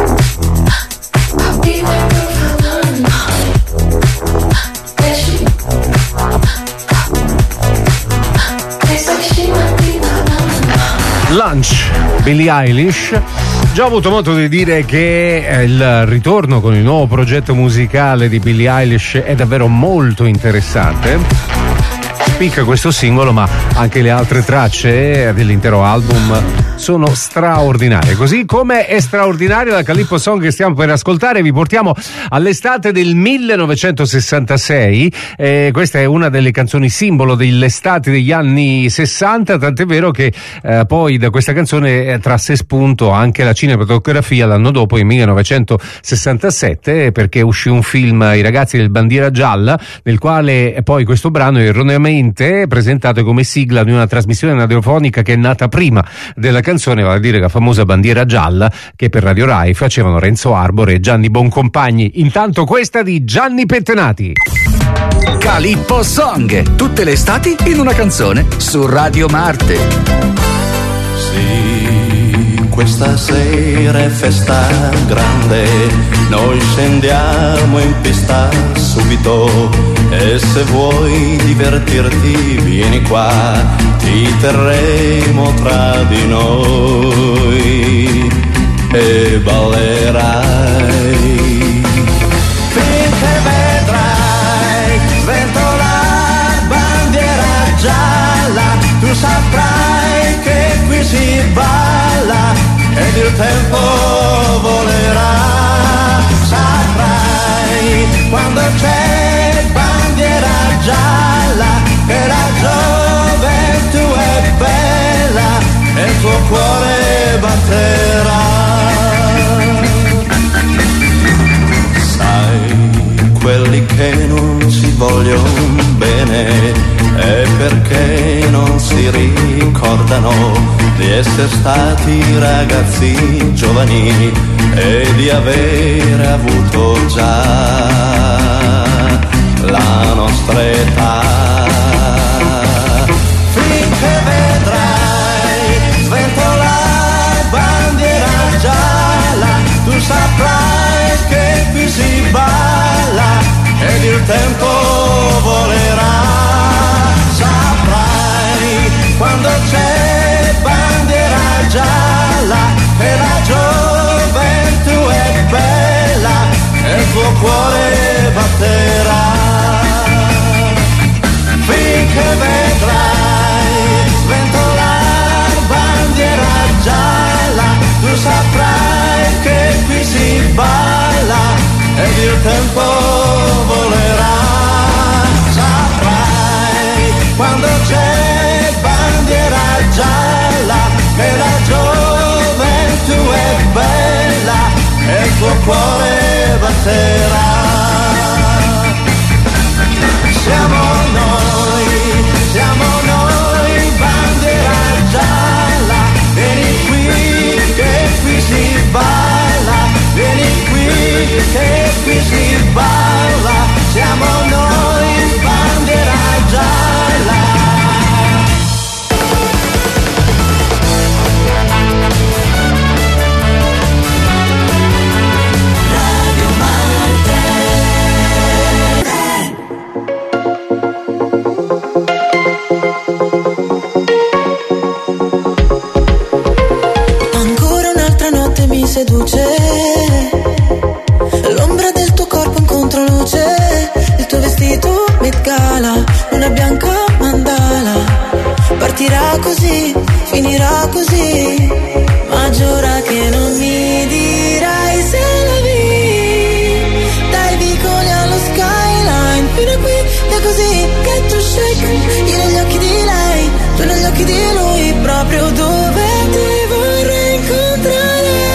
Billie Eilish. Già ho avuto modo di dire che il ritorno con il nuovo progetto musicale di Billie Eilish è davvero molto interessante. Spicca questo singolo, ma anche le altre tracce dell'intero album sono straordinarie, così come è straordinaria la Calippo Song che stiamo per ascoltare. Vi portiamo all'estate del 1966, questa è una delle canzoni simbolo dell'estate degli anni 60, tant'è vero che poi da questa canzone trasse spunto anche la cinematografia l'anno dopo, in 1967, perché uscì un film, I ragazzi del Bandiera Gialla, nel quale poi questo brano è erroneamente presentato come sigla di una trasmissione radiofonica che è nata prima della canzone, vale a dire la famosa Bandiera Gialla, che per Radio Rai facevano Renzo Arbore e Gianni Boncompagni. Intanto questa di Gianni Pettenati. Calippo Song, tutte le estati in una canzone su Radio Marte. Sì, questa sera è festa grande, noi scendiamo in pista subito. E se vuoi divertirti vieni qua, ti terremo tra di noi e ballerai finché vedrai sventolare bandiera gialla. Tu saprai che qui si balla ed il tempo volerà. Saprai quando c'è bandiera gialla che la gioventù è bella e il tuo cuore batterà. Sai, quelli che non si vogliono bene è perché non si ricordano di essere stati ragazzi giovani e di avere avuto già la nostra età. Finché vedrai sventolare bandiera gialla, tu saprai che qui si balla ed il tempo volerà. Saprai quando c'è bandiera gialla e la gioventù è bella e il tuo cuore batterà. Finché vedrai sventolare bandiera gialla, tu saprai che qui si balla ed il tempo volerà. Saprai quando c'è bandiera gialla che la gioventù è bella e il tuo cuore batterà. Siamo noi, bandiera gialla, vieni qui che qui si balla, vieni qui che qui si balla, siamo noi, bandiera gialla. Seduce l'ombra del tuo corpo in controluce, il tuo vestito Met Gala, una bianca mandala. Partirà così, finirà così, ma giura che non mi dirai se la vi. Dai vicoli allo skyline, fino a qui è così che tu shake. Io negli occhi di lei, tu negli occhi di lui, proprio dove ti vorrei incontrare.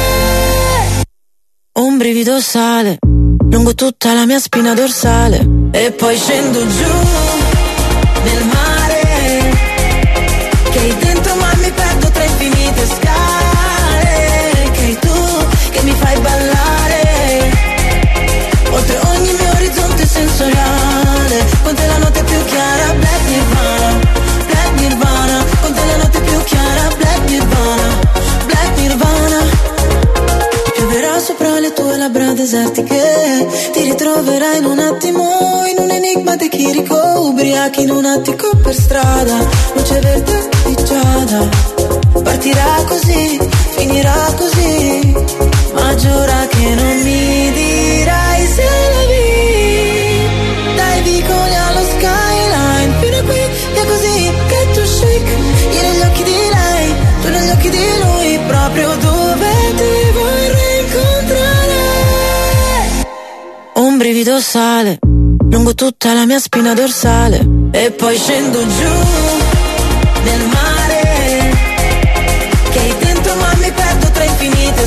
Un brivido sale lungo tutta la mia spina dorsale e poi scendo giù nel mare, che hai dentro ma mi perdo tra infinite scale, che hai tu che mi fai ballare oltre ogni mio orizzonte sensoriale. Con te la notte più chiara, Black Nirvana, Black Nirvana. Con te la notte più chiara, Black Nirvana, Black Nirvana. Pioverà sopra le tue labbra desertiche, ti ritroverai in un attimo in un enigma di Chirico, ubriachi in un attico per strada, luce verde di giada. Partirà così, finirà così, ma giura che non mi dirai se la vi. Dai vicoli allo skyline, fino a qui è così che tu shake. Io negli occhi di lei, tu negli occhi di lui, proprio dove ti vorrei incontrare. Un brivido sale lungo tutta la mia spina dorsale e poi scendo giù nel mare, che hai dentro ma mi perdo tra infinite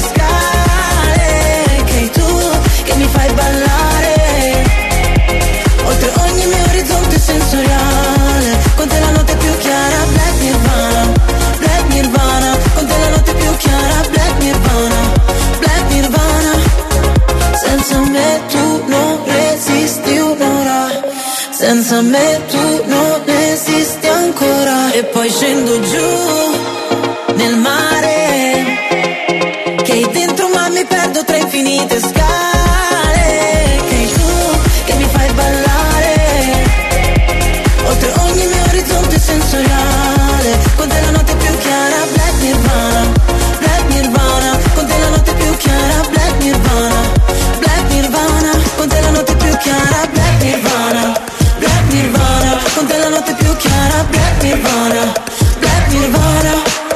scale, che hai tu che mi fai ballare oltre ogni mio orizzonte sensoriale. Con te la notte più chiara, Black Nirvana, Black Nirvana. Con te la notte più chiara, Black Nirvana, Black Nirvana. Senza me tu non resisti un'ora, senza me tu non esisti ancora. E poi scendo giù nel mare, che hai dentro ma mi perdo tra infinite scale, che hai tu che mi fai ballare oltre ogni mio orizzonte sensoriale. Con te la notte più chiara, Black Nirvana, Black Nirvana. Con te la notte più chiara, Black Nirvana, Black Nirvana. Con te la notte più chiara, Black Nirvana, Black Nirvana. Con te la notte più chiara, Black Nirvana, Black Nirvana,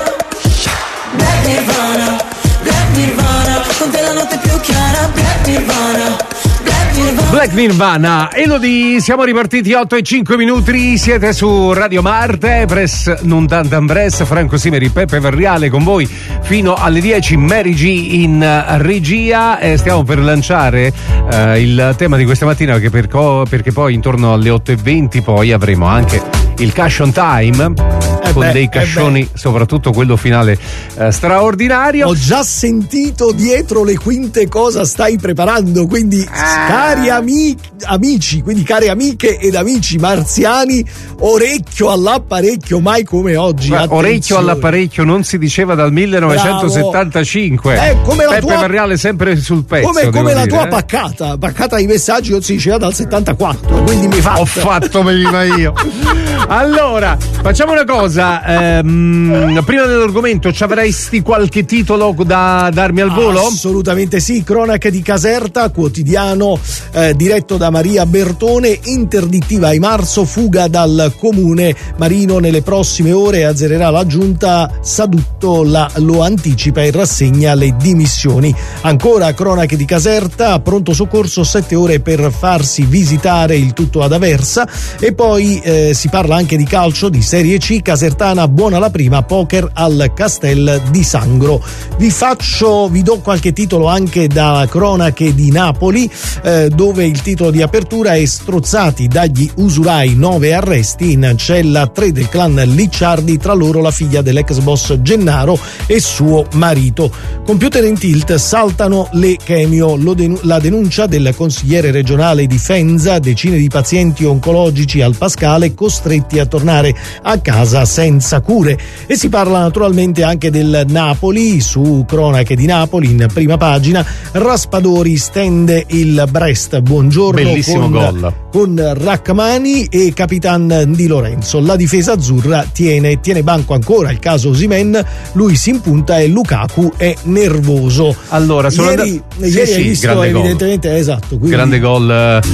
Black Nirvana, Black Nirvana. Con te la notte più chiara, Black Nirvana, Black Nirvana. Black Nirvana, Elodie, siamo ripartiti 8:05, siete su Radio Marte, Press non tantam press, Franco Simeri, Peppe Verriale con voi fino alle 10, Mary G in regia, e stiamo per lanciare il tema di questa mattina, perché poi intorno alle 8:20 poi avremo anche il Cash on Time con dei cascioni, soprattutto quello finale straordinario. Ho già sentito dietro le quinte cosa stai preparando, quindi cari amici, quindi care amiche ed amici marziani, orecchio all'apparecchio, mai come oggi. Orecchio all'apparecchio non si diceva dal 1975. Come la Peppe tua... Verriale sempre sul pezzo. Come la tua paccata ai messaggi non si diceva dal 74, quindi mi fa. Ho fatto prima io. Allora, facciamo una cosa, prima dell'argomento ci avresti qualche titolo da darmi al volo? Assolutamente sì, cronache di Caserta, quotidiano diretto da Maria Bertone, interdittiva ai marzo, fuga dal comune. Marino nelle prossime ore azzererà la giunta, Sadutto lo anticipa e rassegna le dimissioni. Ancora cronache di Caserta, pronto soccorso 7 ore per farsi visitare, il tutto ad Aversa. E poi si parla anche di calcio, di Serie C, Casertana buona la prima, poker al Castel di Sangro. Vi do qualche titolo anche da cronache di Napoli, dove il titolo di apertura è strozzati dagli usurai, 9 arresti, in cella 3 del clan Licciardi, tra loro la figlia dell'ex boss Gennaro e suo marito. Computer in tilt, saltano le chemio, la denuncia del consigliere regionale di Fenza, decine di pazienti oncologici al Pascale costretti a tornare a casa senza cure. E si parla naturalmente anche del Napoli, su cronache di Napoli in prima pagina, Raspadori stende il Brest, buongiorno. Bellissimo gol con Rachmani e Capitan Di Lorenzo. La difesa azzurra tiene banco ancora il caso Osimhen, lui si impunta e Lukaku è nervoso. Allora, ieri hai visto evidentemente, esatto, quindi... grande gol,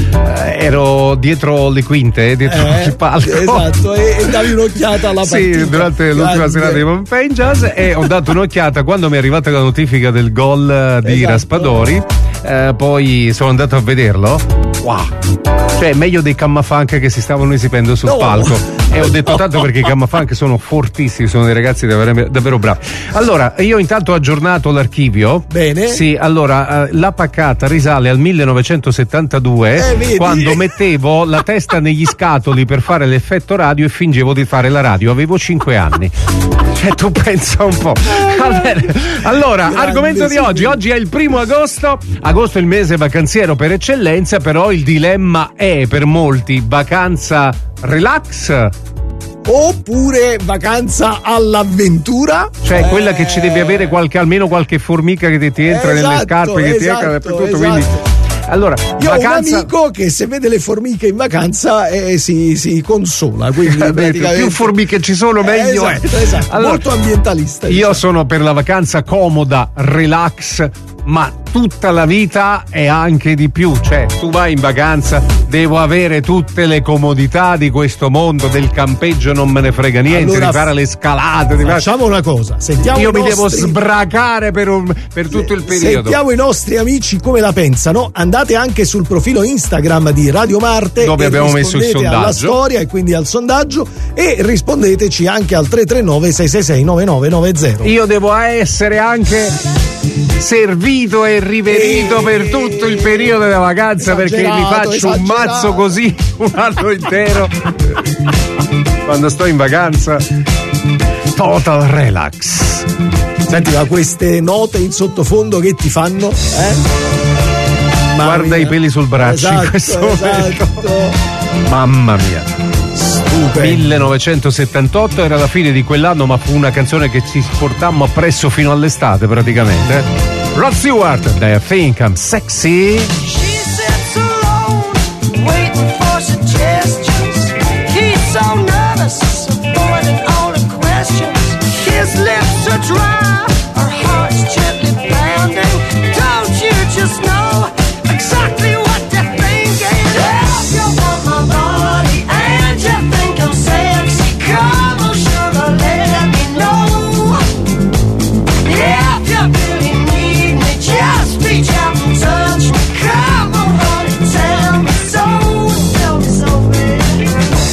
ero dietro le quinte, dietro il palco, esatto, e davi un'occhiata alla partita. Sì, durante l'ultima serata di Pompeii Jazz, e ho dato un'occhiata quando mi è arrivata la notifica del gol di Raspadori, poi sono andato a vederlo. Wow, cioè meglio dei Camma Funk che si stavano esibendo sul palco. E ho detto tanto perché i Camma Funk sono fortissimi, sono dei ragazzi davvero bravi. Allora, io intanto ho aggiornato l'archivio. Bene. Sì, allora, la paccata risale al 1972, quando mettevo la testa negli scatoli per fare l'effetto radio e fingevo di fare la radio. Avevo 5 anni. Cioè, tu pensa un po'. Allora, argomento di oggi. Oggi è il 1° agosto. Agosto è il mese vacanziero per eccellenza, però il dilemma è per molti vacanza relax oppure vacanza all'avventura, cioè quella che ci devi avere almeno qualche formica che ti entra nelle scarpe, che ti entra dappertutto, quindi Allora, io ho un amico che se vede le formiche in vacanza si consola, quindi più formiche ci sono meglio esatto. Allora, molto ambientalista. Io sono per la vacanza comoda, relax, ma tutta la vita e anche di più. Cioè, tu vai in vacanza, devo avere tutte le comodità di questo mondo, del campeggio non me ne frega niente, allora, di fare le scalate. Facciamo una cosa, sentiamo io mi devo sbracare per tutto il periodo. Sentiamo i nostri amici come la pensano. Andate anche sul profilo Instagram di Radio Marte, dove abbiamo messo il sondaggio, alla storia e quindi al sondaggio, e rispondeteci anche al 339 666 9990. Io devo essere anche servito e riverito per tutto il periodo della vacanza, perché mi faccio un mazzo così un anno intero quando sto in vacanza. Total relax. Senti, ma queste note in sottofondo che ti fanno? Guarda i peli sul braccio, in questo momento. Mamma mia. 1978 era la fine di quell'anno, ma fu una canzone che ci portammo appresso fino all'estate praticamente. Rod Stewart, I Think I'm Sexy. She sits alone, waiting for suggestions. He's so nervous, avoiding all the questions. His lips are dry, her heart's gently pounding. Don't you just know exactly what they're thinking? If you want my body and you think I'm sexy, come on, sugar, let me know. If you really need me, just reach out and touch me. Come on, honey, tell me so, baby.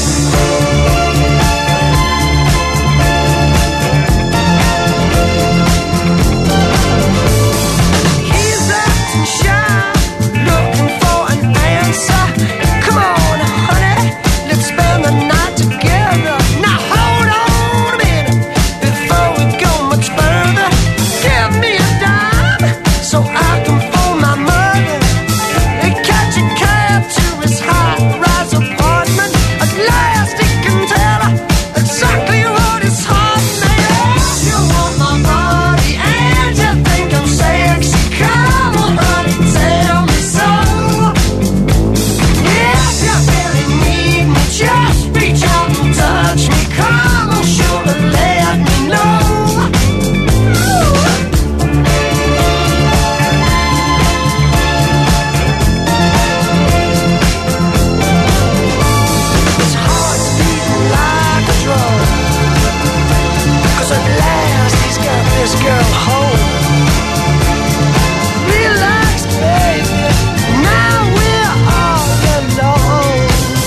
He's acting shy, looking for an answer. Come on, honey, let's spend the night together. Now hold on a minute, before we go much further. Give me a dime, so I can phone my mother and catch a cab to his high-rise apartment. At last he can tell her exactly what his heart made. If you want my body and you think I'm sexy, come on, honey, tell me so. If you really need me, just reach out and touch me. Come on, sugar, let me know. His heart's beating like a drum, 'cause at last he's got this girl home. Relax, baby, now we're all alone.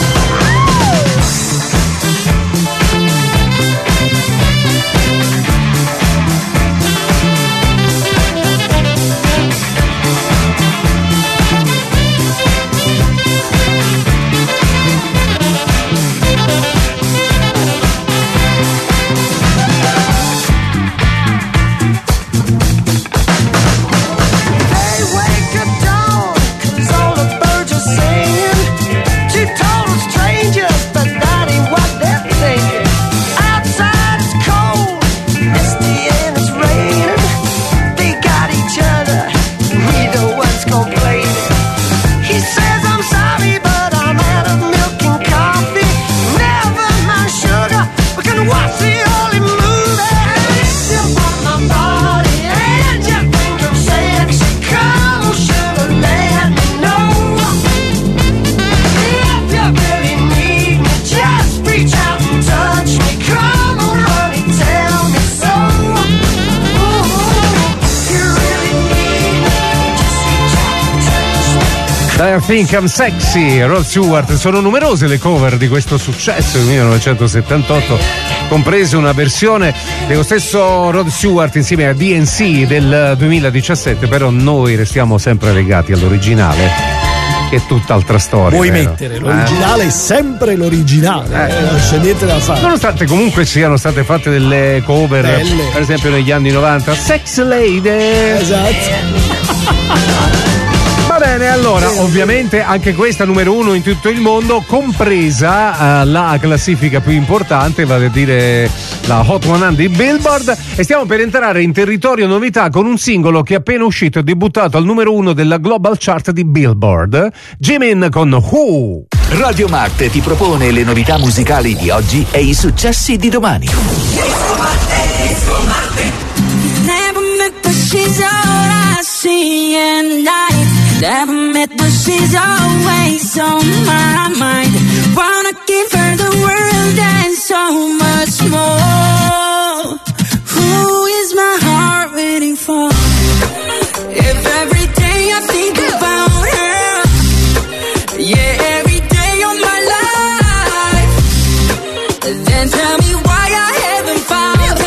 They wake at dawn, 'cause all the birds are singing. Two total strangers, but that ain't what they're thinking. Outside it's cold, misty and it's raining. They got each other, neither one's complaining. He says, I'm sorry, but I'm out of milk and coffee. Never mind, sugar, we can watch the early movie. If you want my body and you think I'm sexy, come on, sugar, let me know. If you really need me, just reach out and touch me. Come on, honey, tell me so. If you really need me, just reach out and touch me. I Think I'm Sexy, Rod Stewart. Sono numerose le cover di questo successo del 1978, comprese una versione dello stesso Rod Stewart insieme a DNC del 2017, però noi restiamo sempre legati all'originale, che è tutt'altra storia. Puoi vero? mettere l'originale, è sempre l'originale, non c'è niente da fare. Nonostante comunque siano state fatte delle cover, Belle. per esempio negli anni 90, Sex Lady. Esatto. Va bene. Bene, allora, ovviamente anche questa numero 1 in tutto il mondo, compresa la classifica più importante, vale a dire la Hot 100 di Billboard, e stiamo per entrare in territorio novità con un singolo che è appena uscito e debuttato al numero 1 della Global Chart di Billboard, Jimin con Who. Radio Marte ti propone le novità musicali di oggi e i successi di domani. Never met, but she's all I see at night. Never met, but she's always on my mind. Wanna give her the world and so much more. Who is my heart waiting for? If every day I think about her, yeah, every day of my life, then tell me why I haven't found her.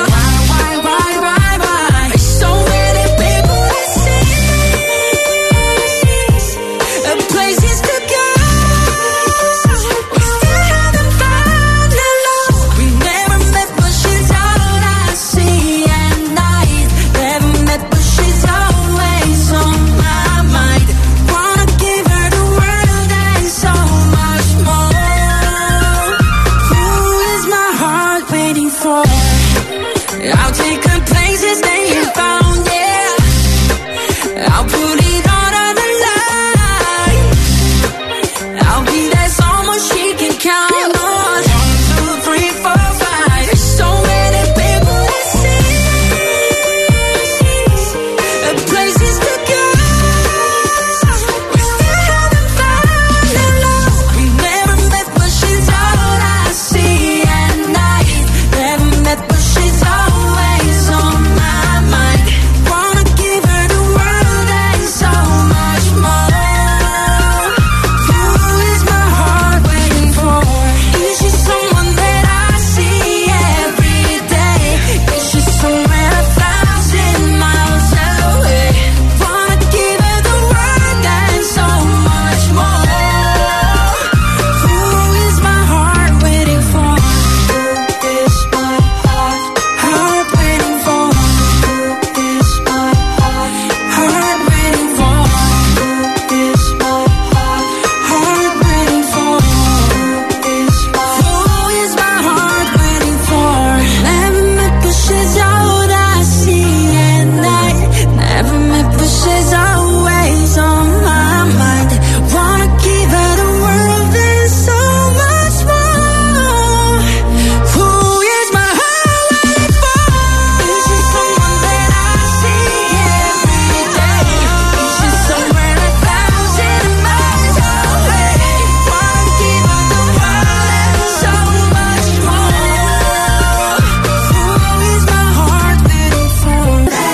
I'll take her places they ain't found, yeah. I'll put it all on the line. I'll be there so much she can count on. 1, 2, 3, 4, 5. There's so many people to see, places to go. We still haven't found her love. We never met, but she's all I see at night. Never met, but she's always on my mind. Wanna give her the world and so much more. Who is my heart waiting for? Is she someone that I see every day? Is she somewhere 1,000 miles away? Wanna give her the world and so much more. Who is my heart waiting for? Is my heart waiting for? Is my heart waiting for? Is my heart waiting for? Who is my heart waiting for? Never met, but she's all I see at night. Never met, but she's always on my mind. Wanna give her the world and so much more. Who is my heart waiting for? Is she someone that I see every day? Is she somewhere 1,000 miles away? Wanna give her the world and so much more. Who is my heart waiting for?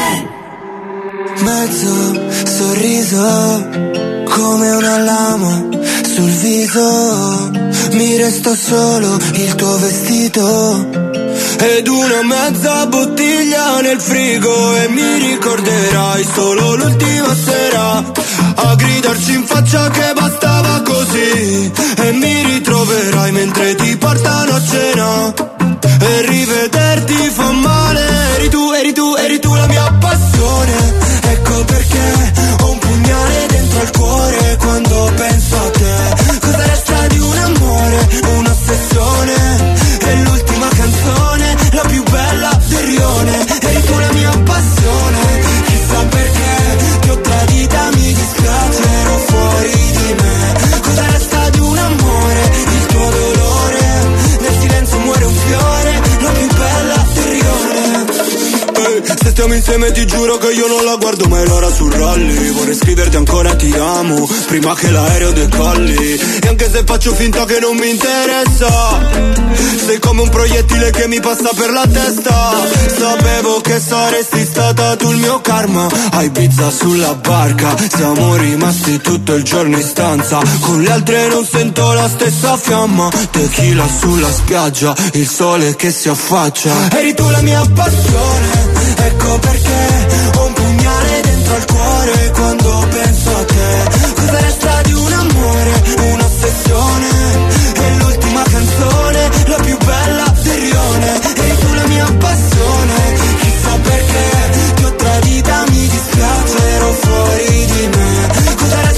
Mezzo sorriso come una lama sul viso. Mi resta solo il tuo vestito ed una mezza bottiglia nel frigo, e mi ricorderai solo l'ultima sera a gridarci in faccia che bastava così, e mi ritroverai mentre ti portano a cena e rivederti fa male. Eri tu la mia passione. Ecco perché ho un pugnale dentro al cuore quando penso a te. Cosa resta di un amore, un'ossessione? È l'ultima canzone, la più bella del rione. Eri tu la mia passione. Chissà perché ti ho tradita, mi dispiace, ero fuori di me. Cosa resta di un amore, il tuo dolore? Nel silenzio muore un fiore, la più bella del rione. Se stiamo insieme ti giuro che io non la guardo mai l'ora sul rally. Vorrei scriverti ancora ti amo prima che l'aereo decolli, e anche se faccio finta che non mi interessa, sei come un proiettile che mi passa per la testa. Sapevo che saresti stata tu il mio karma. A Ibiza sulla barca siamo rimasti tutto il giorno in stanza, con le altre non sento la stessa fiamma. Tequila sulla spiaggia, il sole che si affaccia. Eri tu la mia passione. Ecco perché ho un pugnale dentro al cuore quando penso a te. Cosa resta di un amore, un'ossessione? È l'ultima canzone, la più bella del rione. Eri tu la mia passione. Chissà perché ti ho tradita, mi dispiace, ero fuori di me. Cosa resta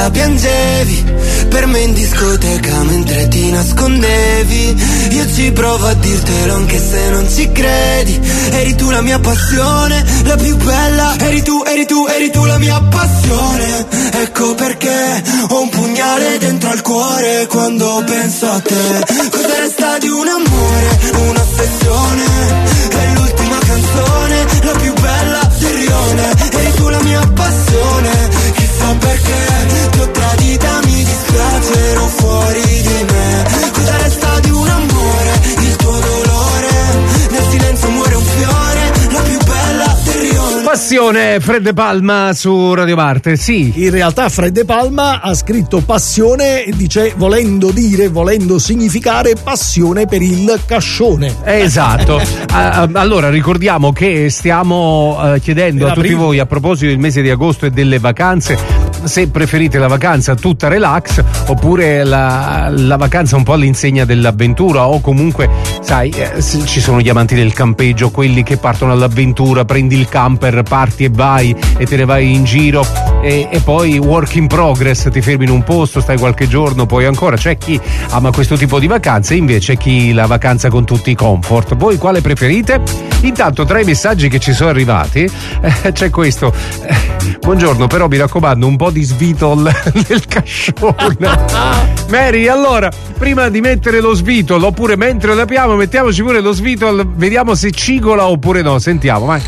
volta piangevi per me in discoteca mentre ti nascondevi. Io ci provo a dirtelo anche se non ci credi. Eri tu la mia passione, la più bella. Eri tu la mia passione. Ecco perché ho un pugnale dentro al cuore quando penso a te. Cosa resta di un amore, un'ossessione? È l'ultima canzone, la più bella del rione. Eri tu la mia passione. Chissà perché ti ho tradita, mi dispiace, ero fuori di me. Cosa resta di un amore, il tuo dolore? Nel silenzio muore un fiore, la più bella del rione. Passione, Fred De Palma su Radio Marte, sì. In realtà Fred De Palma ha scritto passione, dice volendo significare passione per il cascione. Esatto. Allora ricordiamo che stiamo chiedendo a tutti voi, a proposito del mese di agosto e delle vacanze, se preferite la vacanza tutta relax oppure la vacanza un po' all'insegna dell'avventura, o comunque sai, ci sono gli amanti del campeggio, quelli che partono all'avventura, prendi il camper, parti e vai e te ne vai in giro e poi work in progress, ti fermi in un posto, stai qualche giorno, poi ancora. C'è chi ama questo tipo di vacanze, invece chi la vacanza con tutti i comfort. Voi quale preferite? Intanto tra i messaggi che ci sono arrivati c'è questo: buongiorno, però mi raccomando un po' di svitol nel cascione. Mary, allora prima di mettere lo svitol, oppure mentre lo apriamo mettiamoci pure lo svitol, vediamo se cigola oppure no. Sentiamo, vai.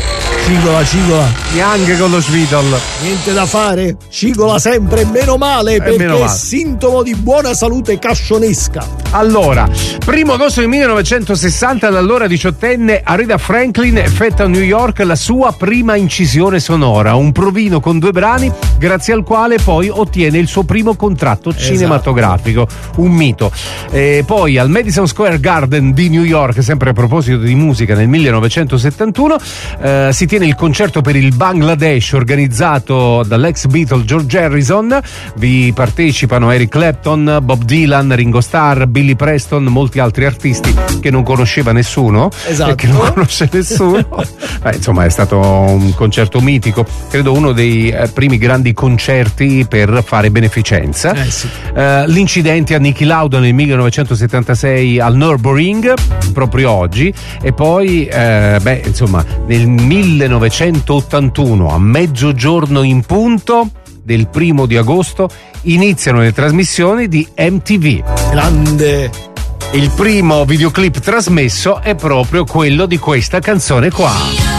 Cigola. Neanche con lo svitol. Niente da fare, cigola sempre, meno male, perché è sintomo di buona salute cascionesca. Allora, 1 agosto del 1960, l'allora 18enne Aretha Franklin effettua a New York la sua prima incisione sonora, un provino con 2 brani, grazie al quale poi ottiene il suo primo contratto cinematografico. Un mito. Poi al Madison Square Garden di New York, sempre a proposito di musica, nel 1971 si tiene il concerto per il Bangladesh organizzato dall'ex Beatle George Harrison. Vi partecipano Eric Clapton, Bob Dylan, Ringo Starr, Billy Preston, molti altri artisti che non conosceva nessuno e che non conosce nessuno. Insomma, è stato un concerto mitico, credo uno dei primi grandi concerti per fare beneficenza. L'incidente a Niki Lauda nel 1976 al Nürburgring, proprio oggi, e poi insomma nel 1981 a mezzogiorno in punto del 1 di agosto iniziano le trasmissioni di MTV. Grande. Il primo videoclip trasmesso è proprio quello di questa canzone qua.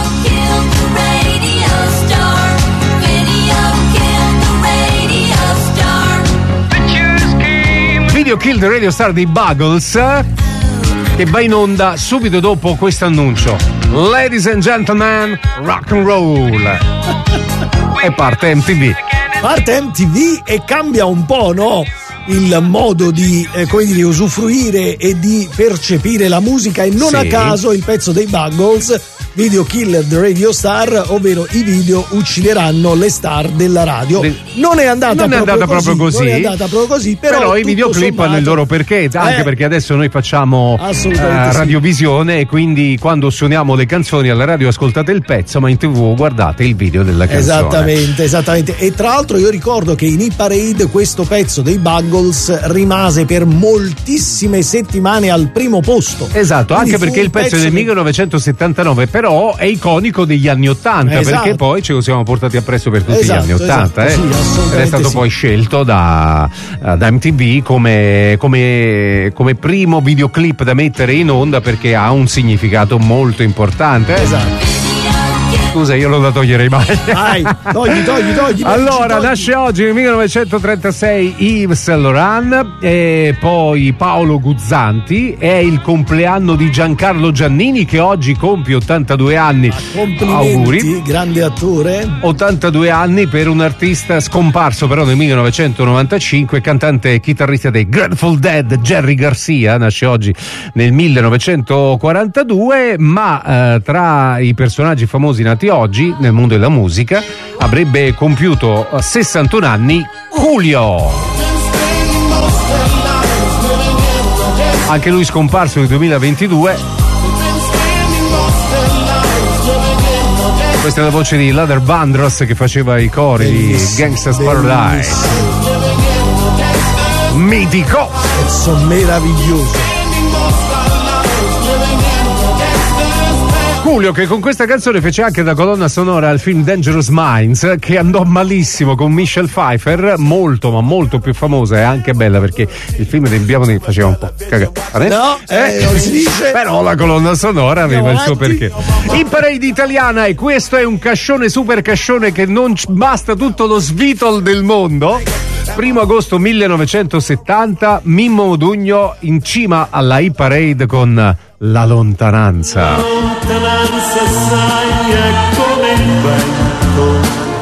Video Kill the Radio Star dei Buggles, che va in onda subito dopo questo annuncio. Ladies and gentlemen, rock and roll. E parte MTV. Parte MTV e cambia un po', no? Il modo di usufruire e di percepire la musica, e non a caso il pezzo dei Buggles, Video Kill the Radio Star, ovvero i video uccideranno le star della radio. Non è andata proprio così, però i videoclip hanno il loro perché, anche perché adesso noi facciamo radiovisione e quindi quando suoniamo le canzoni alla radio ascoltate il pezzo, ma in TV guardate il video della canzone. Esattamente. E tra l'altro io ricordo che in Hit Parade questo pezzo dei Buggles rimase per moltissime settimane al primo posto. Esatto, quindi anche perché il pezzo è del 1979, però è iconico degli anni 80, perché poi ce lo siamo portati appresso per tutti gli anni 80. Ed è stato poi scelto da MTV come primo videoclip da mettere in onda, perché ha un significato molto importante. Esatto. Scusa, io non la toglierei mai. Dai, togli. Allora, nasce oggi nel 1936 Yves Saint Laurent, e poi Paolo Guzzanti. È il compleanno di Giancarlo Giannini, che oggi compie 82 anni. Auguri, grande attore. 82 anni per un artista scomparso però nel 1995, cantante e chitarrista dei Grateful Dead, Jerry Garcia. Nasce oggi nel 1942, ma tra i personaggi famosi nati oggi nel mondo della musica avrebbe compiuto 61 anni Julio, anche lui scomparso nel 2022. Questa è la voce di Luther Vandross che faceva i cori di Gangsta's Paradise. Mitico! Pezzo meraviglioso. Coolio, che con questa canzone fece anche da colonna sonora al film Dangerous Minds, che andò malissimo con Michelle Pfeiffer, molto ma molto più famosa e anche bella, perché il film di Biamoni faceva un po' cagare. No, non si dice. Però la colonna sonora aveva il suo perché. In Parade italiana, e questo è un cascione, super cascione, che non basta tutto lo svitol del mondo. 1 agosto 1970, Mimmo Modugno in cima alla Hit Parade con La lontananza. Lontananza sai è come il vento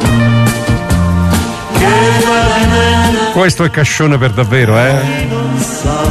che va di me. Questo è cascione per davvero, Non sa,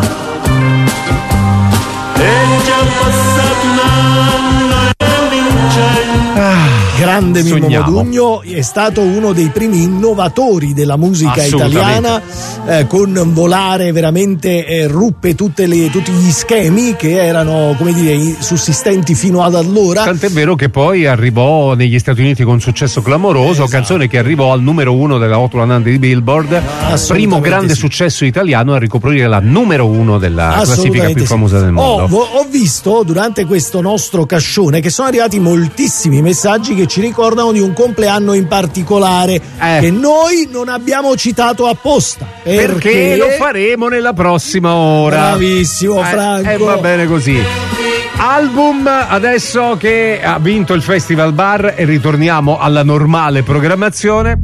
è già passato un anno e l'incendio. Grande Mimmo Modugno, è stato uno dei primi innovatori della musica italiana, con Volare veramente ruppe tutti gli schemi che erano, come dire, sussistenti fino ad allora. Tant'è vero che poi arrivò negli Stati Uniti con successo clamoroso, canzone che arrivò al numero 1 della Hot 100 di Billboard, primo grande successo italiano a ricoprire la numero 1 della classifica più famosa del mondo. Ho visto durante questo nostro cascione che sono arrivati moltissimi messaggi che ci ricordano di un compleanno in particolare che noi non abbiamo citato apposta perché lo faremo nella prossima ora. Bravissimo Franco. Va bene così. Album adesso che ha vinto il Festival Bar e ritorniamo alla normale programmazione.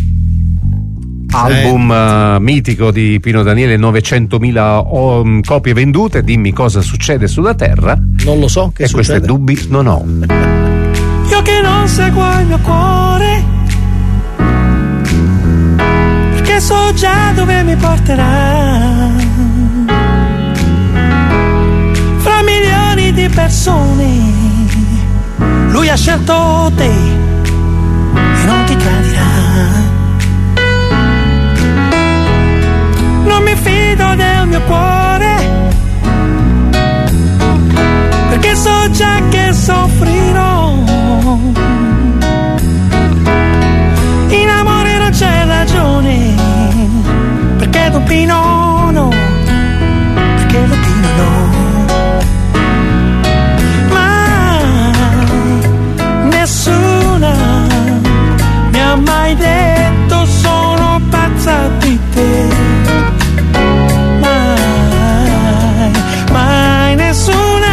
Album mitico di Pino Daniele, 900.000 copie vendute. Dimmi cosa succede sulla Terra. Non lo so che e succede. questi dubbi non ho. Io che non seguo il mio cuore, perché so già dove mi porterà. Fra milioni di persone, lui ha scelto te e non ti tradirà. Non mi fido del mio cuore, perché so già che soffrirò. In amore non c'è ragione, perché Pino no, perché Pino no. Mai nessuna mi ha mai detto sono pazza di te. Mai nessuna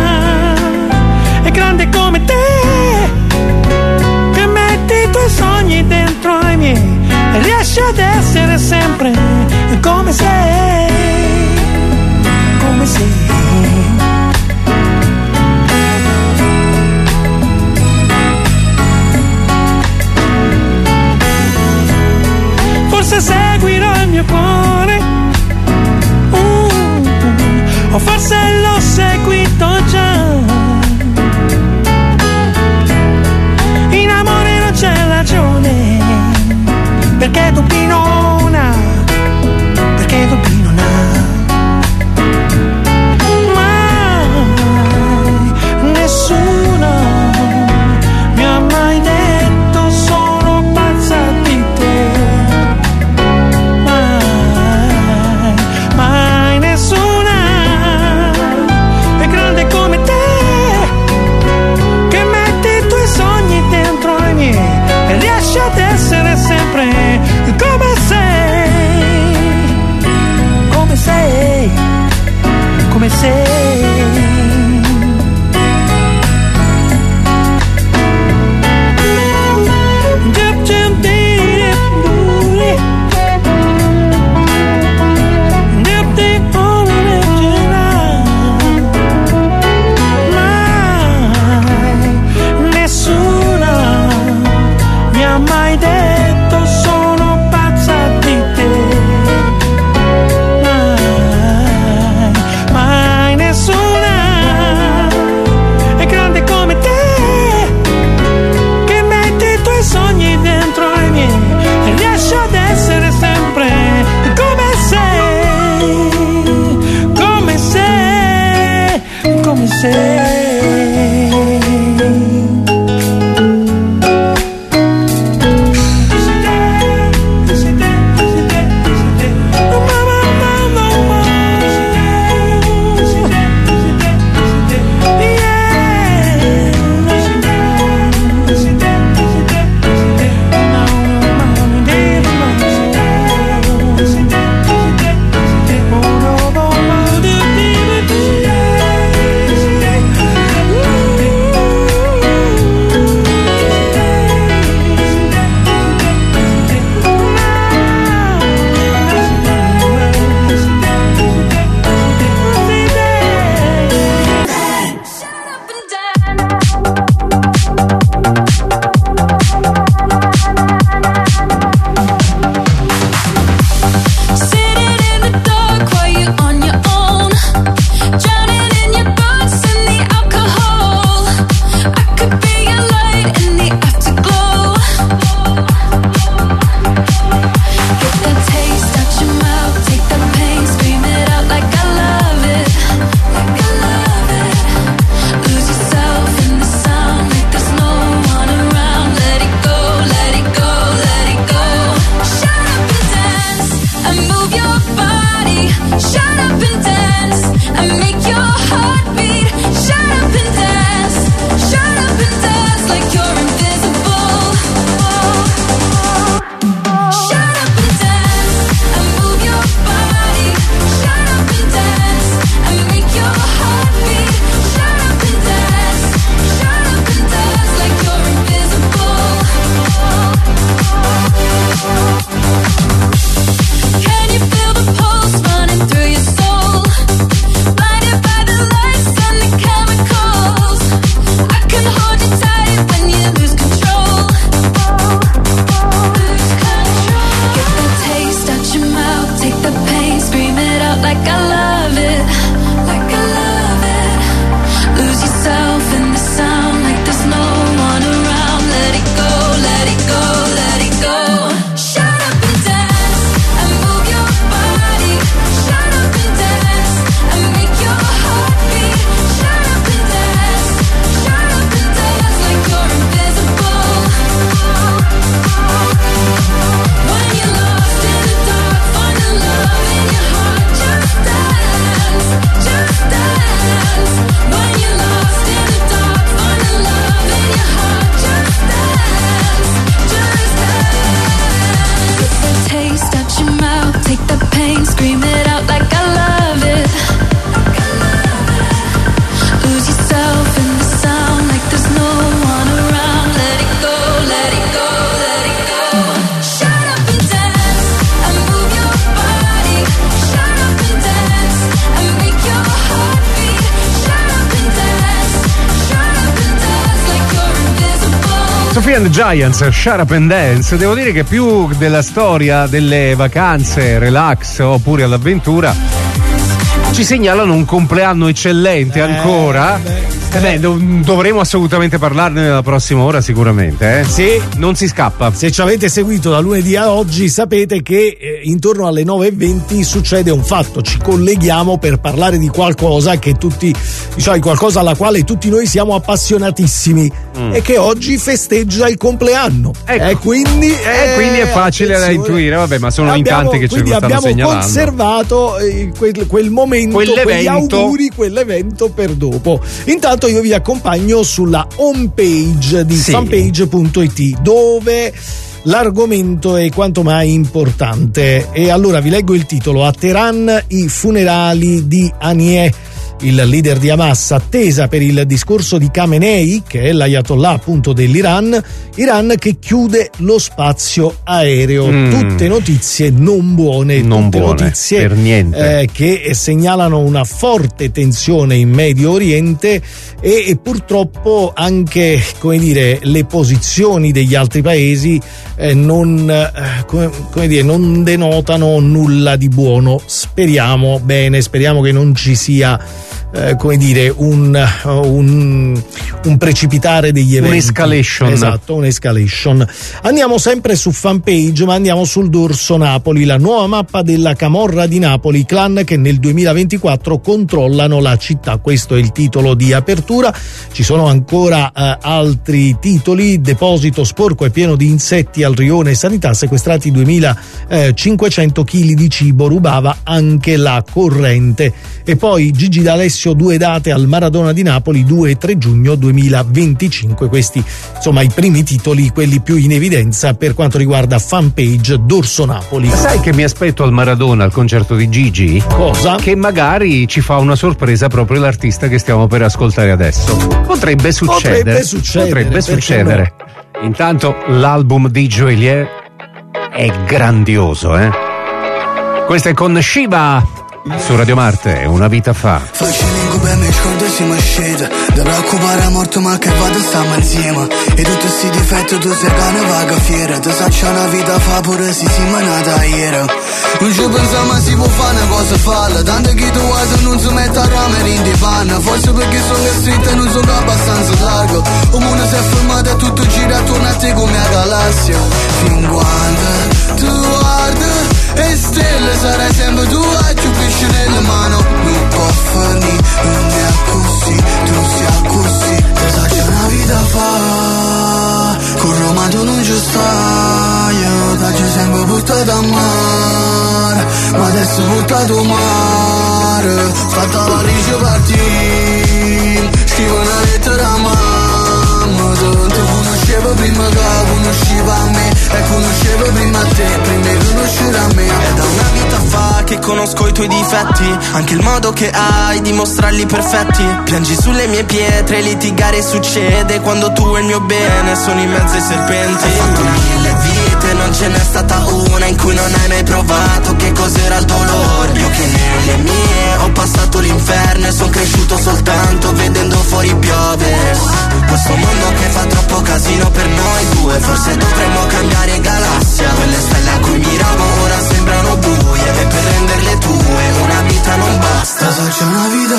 è grande come te, che metti i tuoi sogni dentro ai miei e riesci ad essere sempre come sei, come sei. Forse seguirò il mio cuore, o forse l'ho seguito già. In amore non c'è ragione, perché Pino na, perché Pino na. Mai nessuno mi ha mai detto sono pazza di te. Mai nessuna è grande come te, che metti i tuoi sogni dentro ai miei e riesci ad essere sempre come sei, come sei, come sei. Mai detto sono pazza di te. Mai nessuna è grande come te, che metti i tuoi sogni dentro ai miei e riesci ad essere sempre come sei, come sei, come sei. Coffee and Giants, Shut Up and Dance. Devo dire che più della storia delle vacanze, relax oppure all'avventura, ci segnalano un compleanno eccellente ancora. Dovremo assolutamente parlarne nella prossima ora sicuramente. Sì, non si scappa. Se ci avete seguito da lunedì a oggi sapete che intorno alle 9:20 succede un fatto, ci colleghiamo per parlare di qualcosa che tutti, diciamo, qualcosa alla quale tutti noi siamo appassionatissimi e che oggi festeggia il compleanno. Ecco. Quindi è facile da intuire, vabbè, ma sono in tanti che ce lo stanno segnalando. Quindi abbiamo conservato quel momento, quegli auguri, quell'evento per dopo. Intanto io vi accompagno sulla home page di fanpage.it, dove l'argomento è quanto mai importante. E allora vi leggo il titolo: a Teheran i funerali di Haniyeh, il leader di Hamas, attesa per il discorso di Khamenei, che è l'ayatollah appunto dell'Iran, Iran che chiude lo spazio aereo. Tutte notizie non buone, notizie per niente. Che segnalano una forte tensione in Medio Oriente e purtroppo anche, come dire, le posizioni degli altri paesi non denotano nulla di buono. Speriamo che non ci sia un precipitare degli eventi, un'escalation. Esatto, un'escalation. Andiamo sempre su Fanpage, ma andiamo sul dorso Napoli, la nuova mappa della camorra di Napoli, clan che nel 2024 controllano la città. Questo è il titolo di apertura. Ci sono ancora altri titoli: deposito sporco e pieno di insetti al rione sanità, sequestrati 2500 kg di cibo, rubava anche la corrente. E poi Gigi D'Alessio, 2 date al Maradona di Napoli, 2 e 3 giugno 2025. Questi insomma i primi titoli, quelli più in evidenza per quanto riguarda Fanpage dorso Napoli. Sai che mi aspetto al Maradona, al concerto di Gigi? Cosa? Che magari ci fa una sorpresa proprio l'artista che stiamo per ascoltare adesso. Potrebbe succedere. No? Intanto l'album di Joelia è grandioso, Questo è con Shiva su Radio Marte, Una vita fa. Faccio l'incubo e scordo siamo usciti. Da preoccupare è morto ma che vado stiamo insieme. E tutti sti difetti tu sei cane vaga fiera. Ti saccia una vita fa pure si è nata ieri. Non ci pensiamo si può fare una cosa falla. Tanto che tu vuoi non si mette a ramere in di panna. Forse perché sono stretto e non sono abbastanza largo. Un mondo si è fermato e tutto gira attorno a te come a galassia. Fin quando tu guardi e stelle sarai sempre tu a più pesce nelle mani. Non può finire, non è così, tu sei così. Ti saccia una vita fa, con Roma tu non ci stai. Io t'ho sempre buttato a mare, ma adesso buttato mare. Fatta la valigia partire, scrivo una lettera a mamma. Tu conoscevo prima che conosceva me, e conoscevo prima te, prima di conoscere a me. È da una vita fa che conosco i tuoi difetti, anche il modo che hai di mostrarli perfetti. Piangi sulle mie pietre, litigare succede quando tu e il mio bene sono in mezzo ai serpenti. Hai fatto 1000 vite, non ce n'è stata una in cui non hai mai provato che cos'era il dolore. Io che nelle mie ho passato l'inferno e son cresciuto soltanto vedendo fuori piovere. Questo mondo che fa troppo casino per noi due, forse dovremmo cambiare galassia. Quelle stelle a cui miravo ora sembrano buie, e per renderle tue una vita non basta. Ti saccia una vita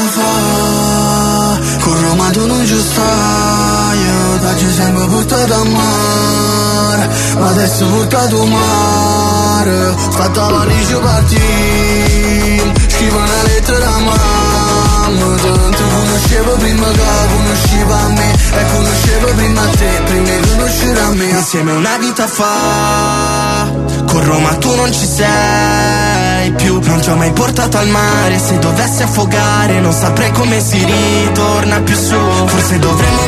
fa, con Roma tu non ci stai. Io t'ho sempre buttato a mare, ma adesso buttato mare. Fatta la valigia partire, scrivo una lettera a mamma. Tu conoscevo prima che conosceva me, e conoscevo prima te, prima di conoscere a me. Insieme una vita fa, con Roma tu non ci sei più. Non ti ho mai portato al mare, se dovessi affogare non saprei come si ritorna più su. Forse dovremmo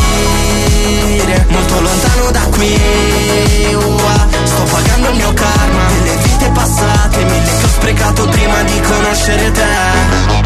partire molto lontano da qui. Sto pagando il mio karma delle vite passate, 1000 che ho sprecato prima di conoscere te.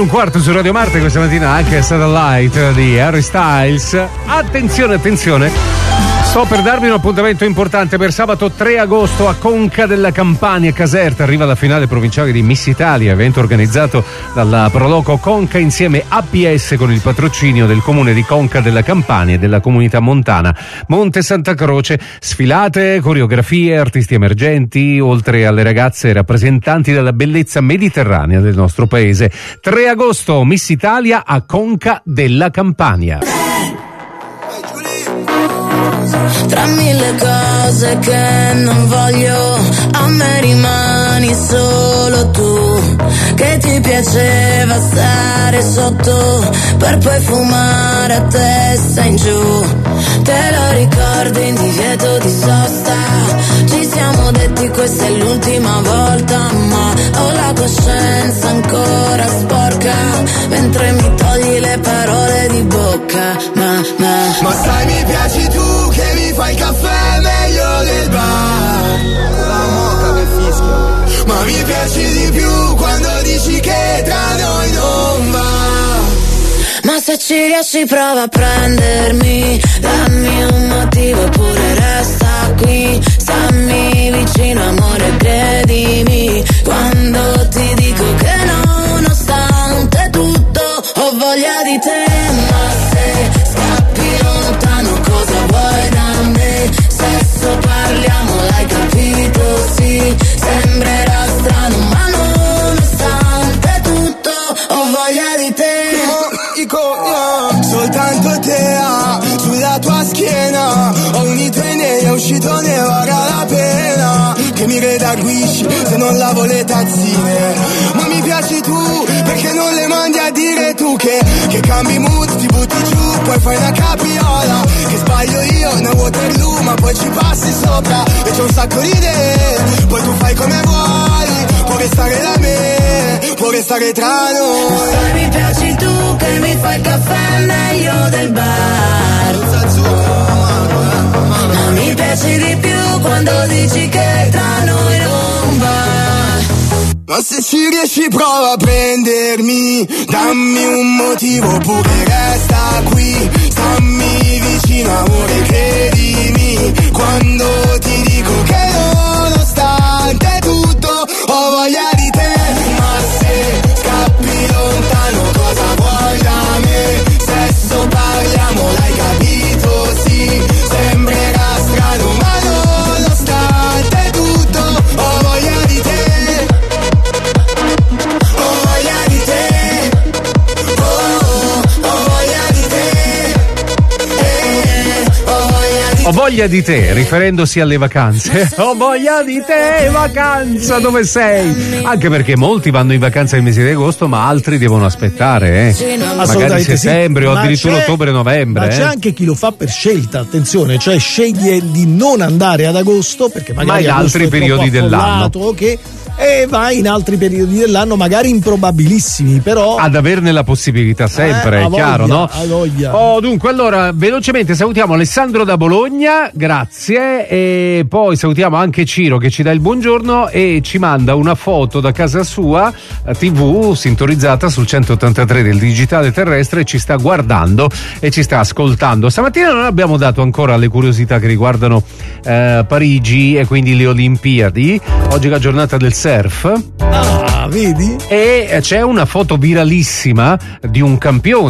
9:15 su Radio Marte, questa mattina anche Satellite di Harry Styles. Attenzione, sto per darvi un appuntamento importante per sabato 3 agosto a Conca della Campania, Caserta. Arriva la finale provinciale di Miss Italia, evento organizzato dalla Proloco Conca insieme APS con il patrocinio del comune di Conca della Campania e della comunità montana Monte Santa Croce. Sfilate, coreografie, artisti emergenti, oltre alle ragazze rappresentanti della bellezza mediterranea del nostro paese. 3 agosto Miss Italia a Conca della Campania. Tra mille cose che non voglio, a me rimani solo tu, che ti piaceva stare sotto per poi fumare a testa in giù. Te lo ricordi in divieto di sosta? Ci siamo detti questa è l'ultima volta, ma ho la coscienza ancora sporca mentre mi togli le parole di bocca. Ma sai mi piaci tu che mi fai il caffè meglio del bar. La moca che fischia. Ma mi piaci di più quando dici che tra noi non va. Ma se ci riesci prova a prendermi, dammi un motivo oppure resta qui. Stammi vicino amore, credimi quando ti dico che nonostante tutto ho voglia di te. Ma se scappi lontano cosa vuoi da me? Sesso parliamo, l'hai capito, sì. Sembrerà strano ma nonostante tutto ho voglia di te. Soltanto te sulla tua schiena ho unito i neri, è uscito ne vaga la pena che mi redarguisci se non lavo le tazzine. Ma mi piaci tu perché non le mandi a dire tu che cambi mood, ti butti giù, poi fai una capiola, che sbaglio io una Waterloo ma poi ci passi sopra e c'è un sacco di idee, poi tu fai come vuoi, può restare da me, può restare tra noi. Se mi piaci tu che mi fai il caffè meglio del bar, ma mi piaci di più quando dici che tra noi non va. Ma se ci riesci prova a prendermi, dammi un motivo oppure resta qui. Stammi vicino amore, credimi quando ti dico che nonostante tutto ho voglia di te. Ma se scappi lontano cosa vuoi da me? Sesso parliamo, l'hai capito, sì. Sembrerà strano ma nonostante tutto ho voglia di te. Ho voglia di te, riferendosi alle vacanze. Ho voglia di te, vacanza, dove sei? Anche perché molti vanno in vacanza nel mese di agosto, ma altri devono aspettare, magari settembre o addirittura ottobre-novembre. Ma c'è anche chi lo fa per scelta, attenzione, cioè sceglie di non andare ad agosto perché magari in altri periodi dell'anno. E va in altri periodi dell'anno magari improbabilissimi, però ad averne la possibilità sempre, è chiaro, no? Dunque, allora velocemente salutiamo Alessandro da Bologna, grazie, e poi salutiamo anche Ciro che ci dà il buongiorno e ci manda una foto da casa sua, TV sintonizzata sul 183 del digitale terrestre, e ci sta guardando e ci sta ascoltando. Stamattina non abbiamo dato ancora le curiosità che riguardano Parigi e quindi le Olimpiadi. Oggi è la giornata del surf. Ah, vedi? E c'è una foto viralissima di un campione